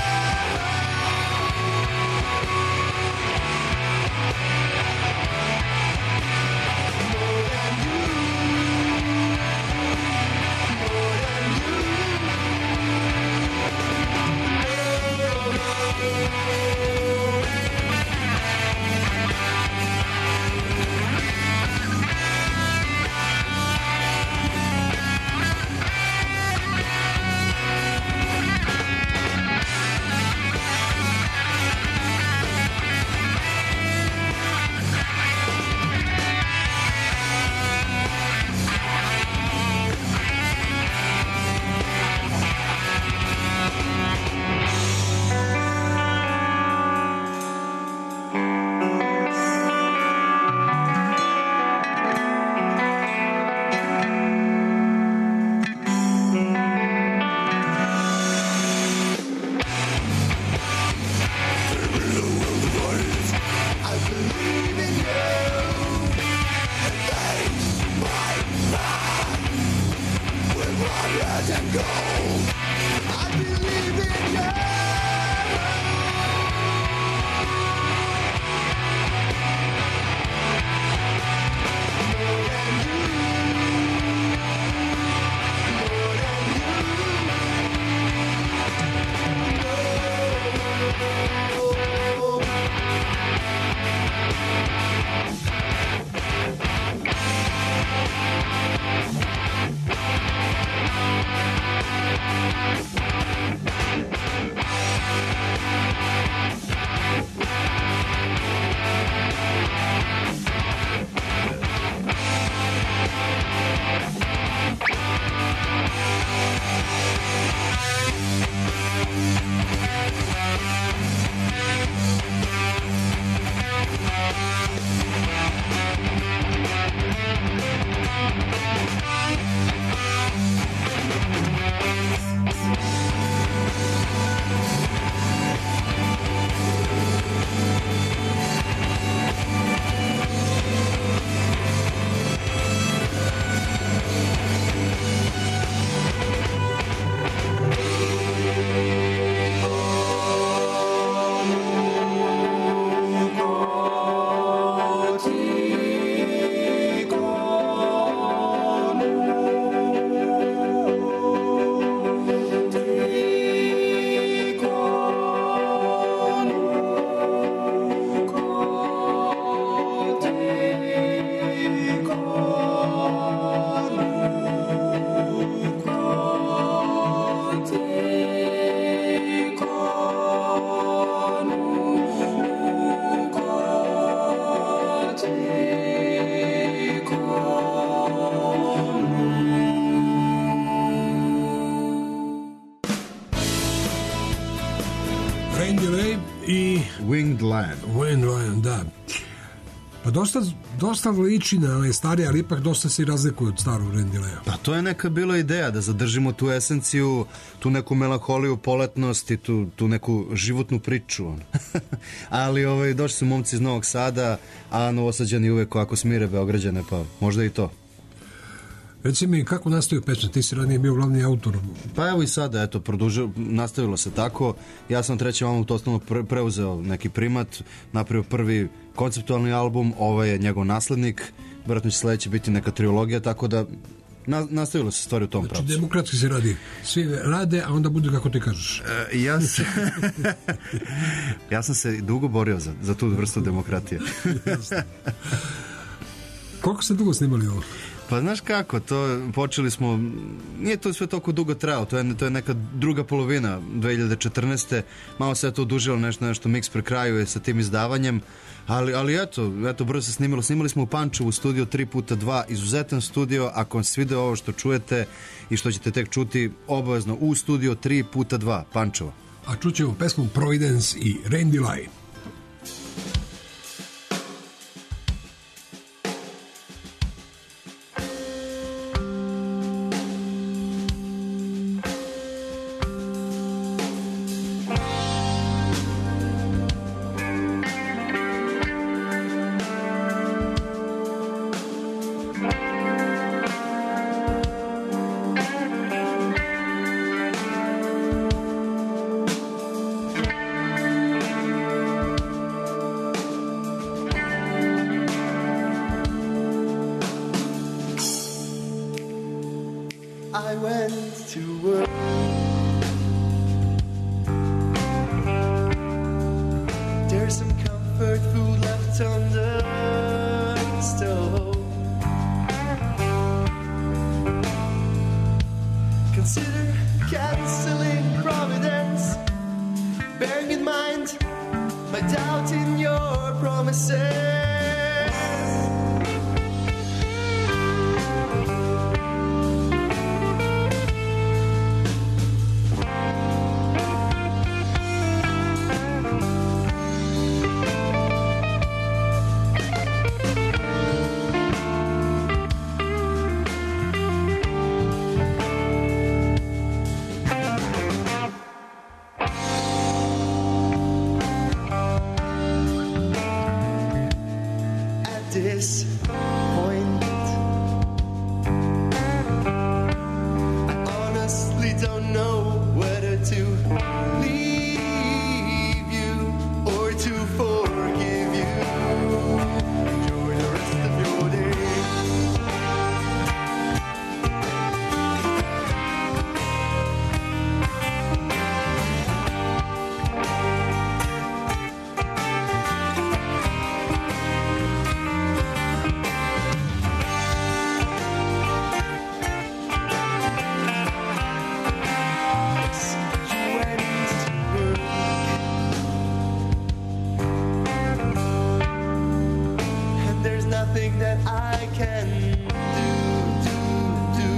Winged Lion. Winged Lion, da. Pa dosta, dosta liči na onaj stari, ali ipak dosta se razlikuje od starog Randy Lea. Pa to je neka bila ideja, da zadržimo tu esenciju, tu neku melanholiju, poletnost i tu, tu neku životnu priču. Ali ovaj, došli su momci iz Novog Sada, a Novosađani uvek ako smire Beograđane, pa možda i to. Reci mi, kako nastaju pesme? Ti si ranije bio glavni autor. Pa evo i sada, eto, produžio, nastavilo se tako. Ja sam treći album totalno pre, preuzeo neki primat, napravio prvi konceptualni album, ovaj je njegov naslednik, vjerojatno će sledeće biti neka trilogija, tako da na, nastavilo se stvari u tom znači, pravcu. Demokratski se radi. Svi rade, a onda bude kako ti kažeš. E, ja, se, ja sam se dugo borio za, za tu vrstu demokratije. Koliko ste dugo snimali ovo? Pa znaš kako, to počeli smo, nije to sve toliko dugo trajalo, to je, to je neka druga polovina dve hiljade četrnaeste. Malo se je to odužilo, nešto, nešto miks pri kraju je sa tim izdavanjem, ali, ali eto, eto, brzo se snimilo. Snimali smo u Pančevu, studio tri puta dva, izuzetan studio. Ako vam se svide ovo što čujete i što ćete tek čuti, obavezno u studio tri puta dva, Pančevo. A čućemo pesmu Providence i Randy Lea. I went to work. There's some comfort food left on the stove. Consider canceling Providence, bearing in mind my doubt in your promises. This point, I honestly don't know whether to leave you or to forgive you. Enjoy the rest of your day. Nothing that I can do, do, do.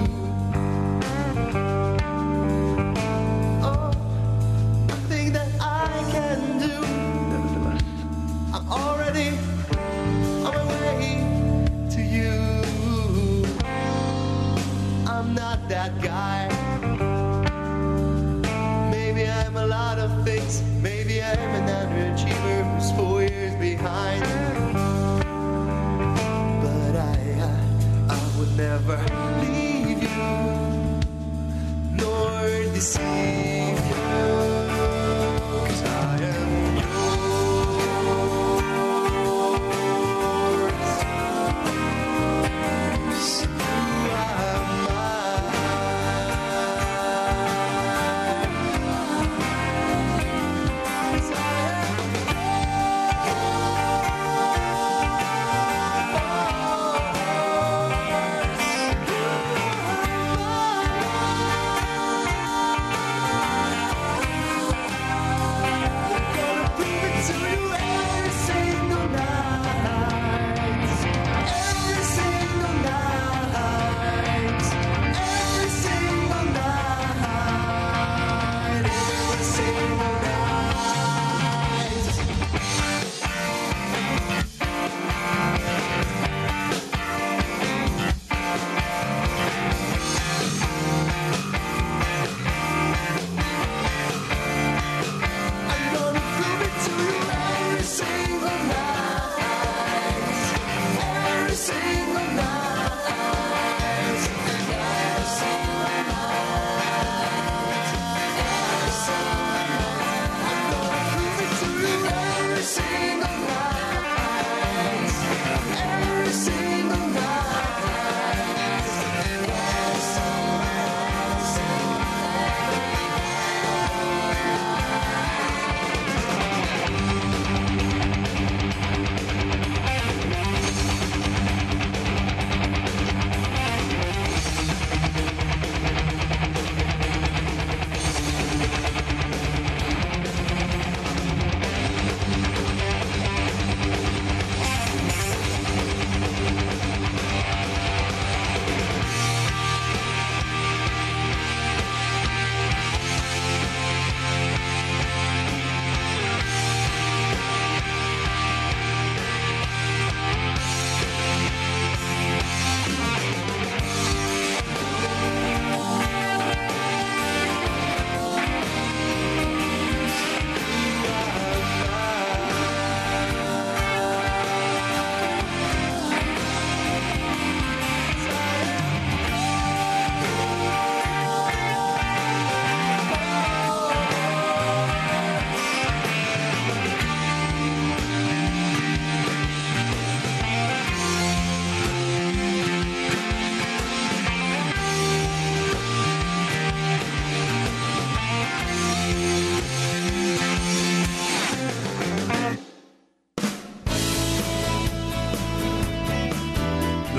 Oh, nothing that I can do. Nevertheless, I'm already on my way to you. I'm not that guy. Maybe I'm a lot of things. Maybe I'm an underachiever who's four years behind. Never leave you, nor deceive you, 'cause I am yours. You are mine.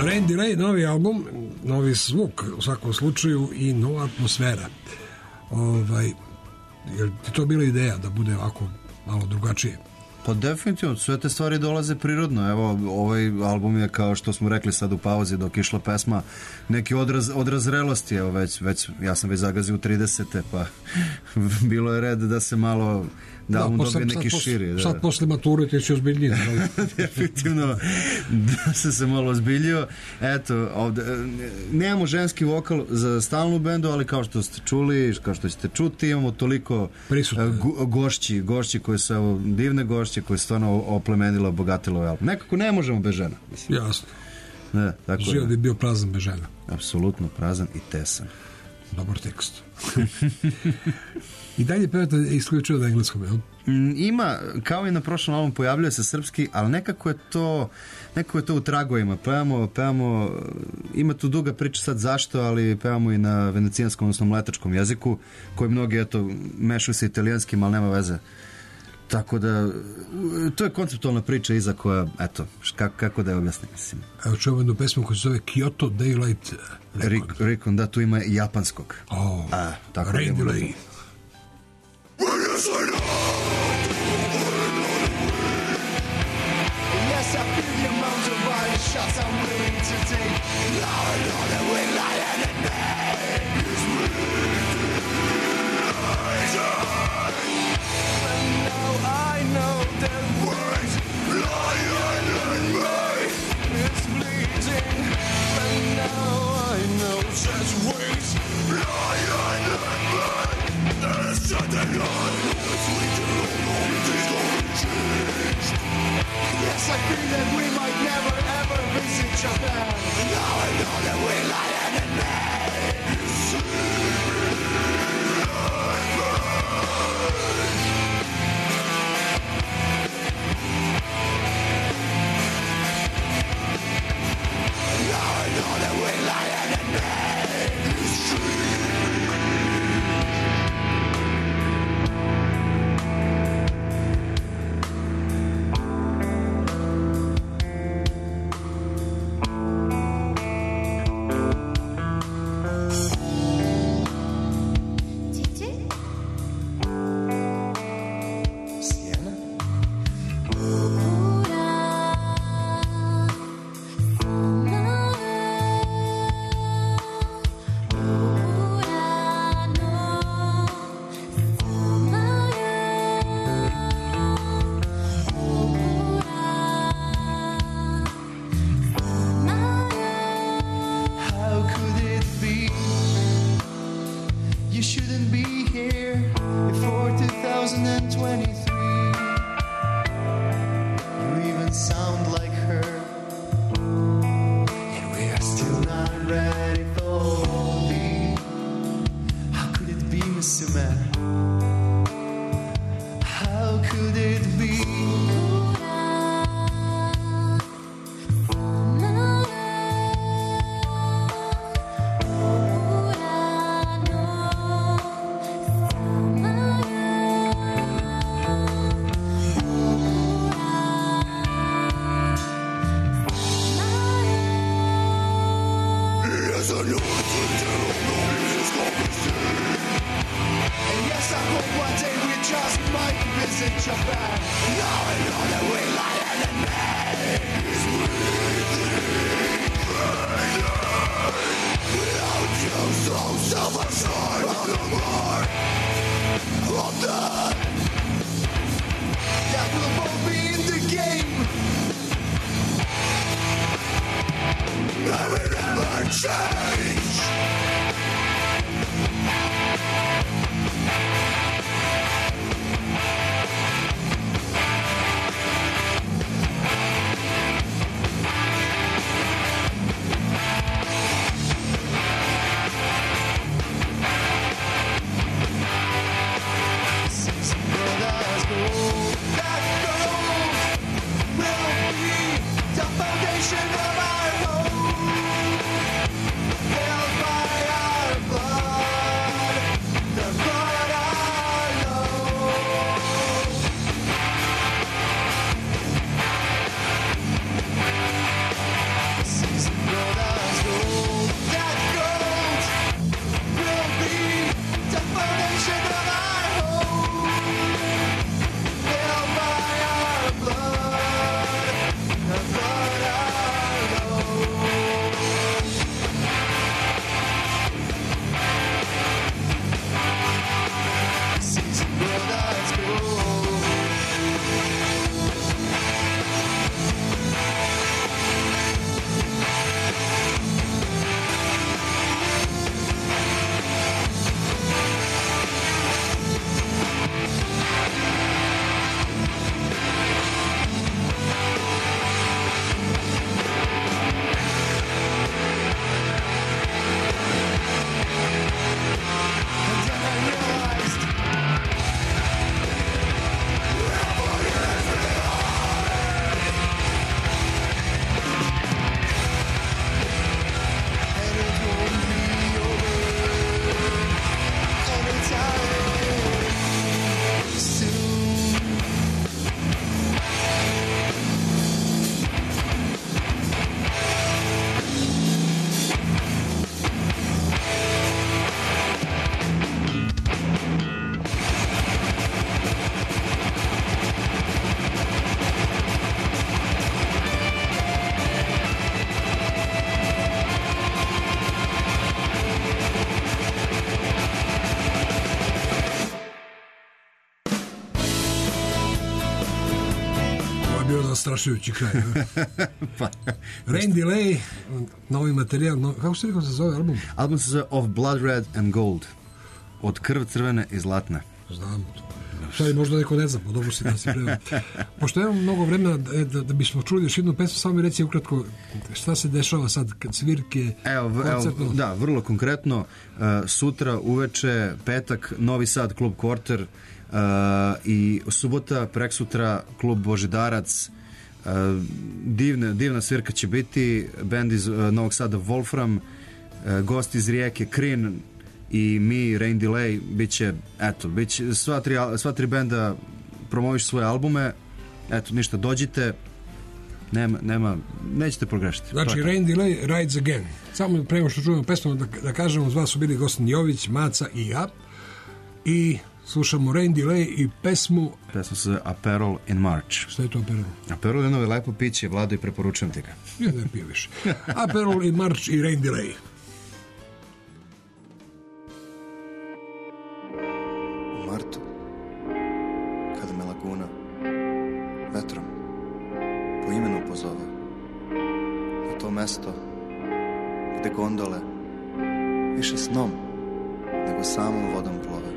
Rain Delay, novi album, novi zvuk u svakom slučaju i nova atmosfera. Ovaj, je li ti to bila ideja da bude ovako malo drugačije? Pa definitivno, sve te stvari dolaze prirodno. Evo, ovaj album je, kao što smo rekli sad u pauzi dok išla pesma, neki odraz, odraz zrelosti. Evo, već, već, ja sam već zagazio u tridesete, pa bilo je red da se malo, da, da on dobije neki sad, širi. Da. Sad posle mature ti će ozbiljnije. Definitivno, da se se malo ozbiljio. Eto, ovde, nemamo ženski vokal za stalnu bendu, ali kao što ste čuli, kao što ćete čuti, imamo toliko go, gošći, gošći koje su, evo, divne gošće koje su stvarno oplemenilo, obogatilo ovaj album. Nekako ne možemo bez žena. Mislim. Jasno. Ne, tako život bi bio prazan bez žena. Apsolutno prazan i tesan. Dobar tekst. I dalje pevate isključivo na engleskom, jel? Ima, kao i na prošlom albumu, pojavljuje se srpski, ali nekako je to nekako je to u tragovima. Pevamo, pevamo, ima tu duga priča sad zašto, ali pevamo i na venecijanskom, odnosno mletačkom jeziku, koji mnogi, eto, mešaju sa italijanskim, ali nema veze. Tako da, to je konceptualna priča iza koja, eto, kako, kako da je objasnim, mislim. Evo čujemo jednu pesmu koja se zove Kyoto Daylight Recon. Recon, da, tu ima i japanskog. Oh, A, tako Rain Delay. Yes, I feel the amount of violent shots I'm willing to take. Now I know that we lie and at night is and now I know that words lie and night is bleeding. And now I know that words lie and night. There's something on it's leading along this change. Yes, I feel that we might never ever visit Japan. Now I know that we lie and at night is now I know that we lie and at night is Zastrašujući kraj. pa, Rain Delay, novi materijal, no, kako se rekao se zove album? Album se zove Of Blood Red and Gold. Od krv crvene i zlatne. Znam. Šta je možda neko ne zna, po dobro si da si predao. Pošto imamo mnogo vremena da, da, da bismo čuli još jednu pesmu, samo mi reci ukratko šta se dešava sad, kad svirke, evo, evo, da, vrlo konkretno, uh, sutra uveče, petak, Novi Sad, klub Quarter, uh, i subota, preksutra, klub Božidarac, uh, divne, divna svirka će biti, band iz uh, Novog Sada Wolfram, uh, gost iz Rijeke Krin, i mi, Rain Delay, bit će, eto, bit će, sva tri, sva tri benda promoviš svoje albume, eto, ništa, dođite, nema, nema, nećete pogrešiti. Znači, Rain Delay, Rides Again. Samo prema što čujemo pesmu, da, da kažemo, uz vas su bili Gosten Jović, Maca i ja, i slušamo Rain Delay i pesmu... Pesmu se zove Aperol in March. Šta je to Aperol? Aperol je novo lepo piće, Vlado, i preporučujem ti ga. Ja ne piju više. Aperol in March i Rain Delay. Martu, kada me laguna vetrom po imenu pozove, na to mesto gde gondole više snom nego samom vodom plove.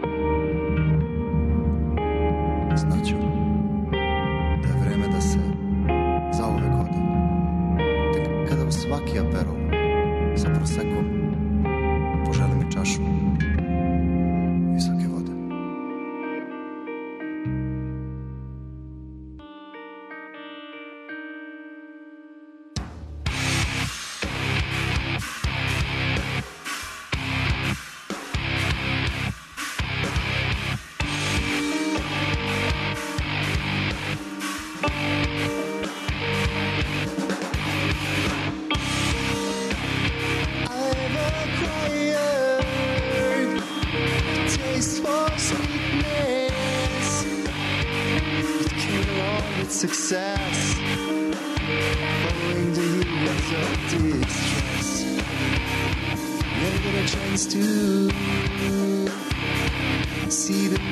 Znaću da je vreme da se zauvek ode, tek kada u svaki aperol sa prosekom poželi mi čašu visoke vode. Success, following the years of distress. Never get a chance to see the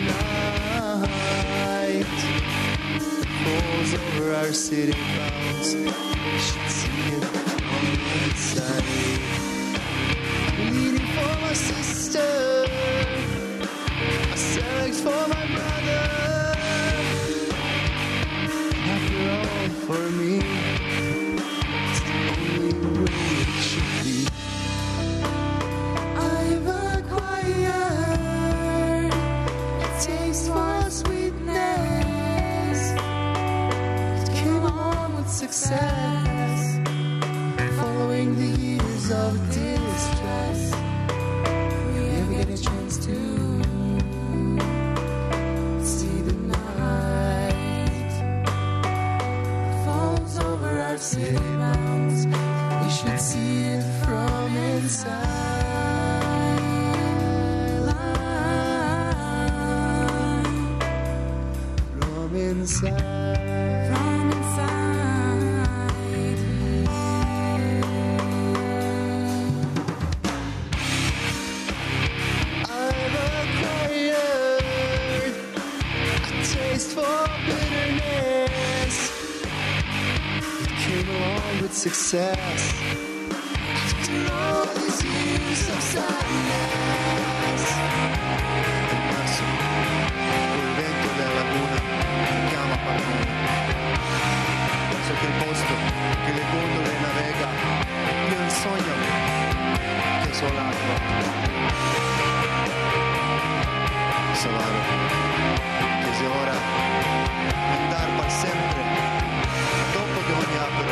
night that falls over our city bounds. We should see it on the inside. I'm leaning for my sister, I select for my brother. For me, it's the only way it should be. I've acquired a taste for sweetness. It came along with success, following the years of distress. We never get a chance to see the night over our city bounds. We should see it from inside. From inside. From inside. I've acquired a taste for bitterness. Came along with success after all these years of sadness. El marzo, col vento della laguna chiama Parnone verso quel posto che le gondole navega. Io il sogno che so l'acqua. Savaro, che se ora andar per sempre dopo che ogni apre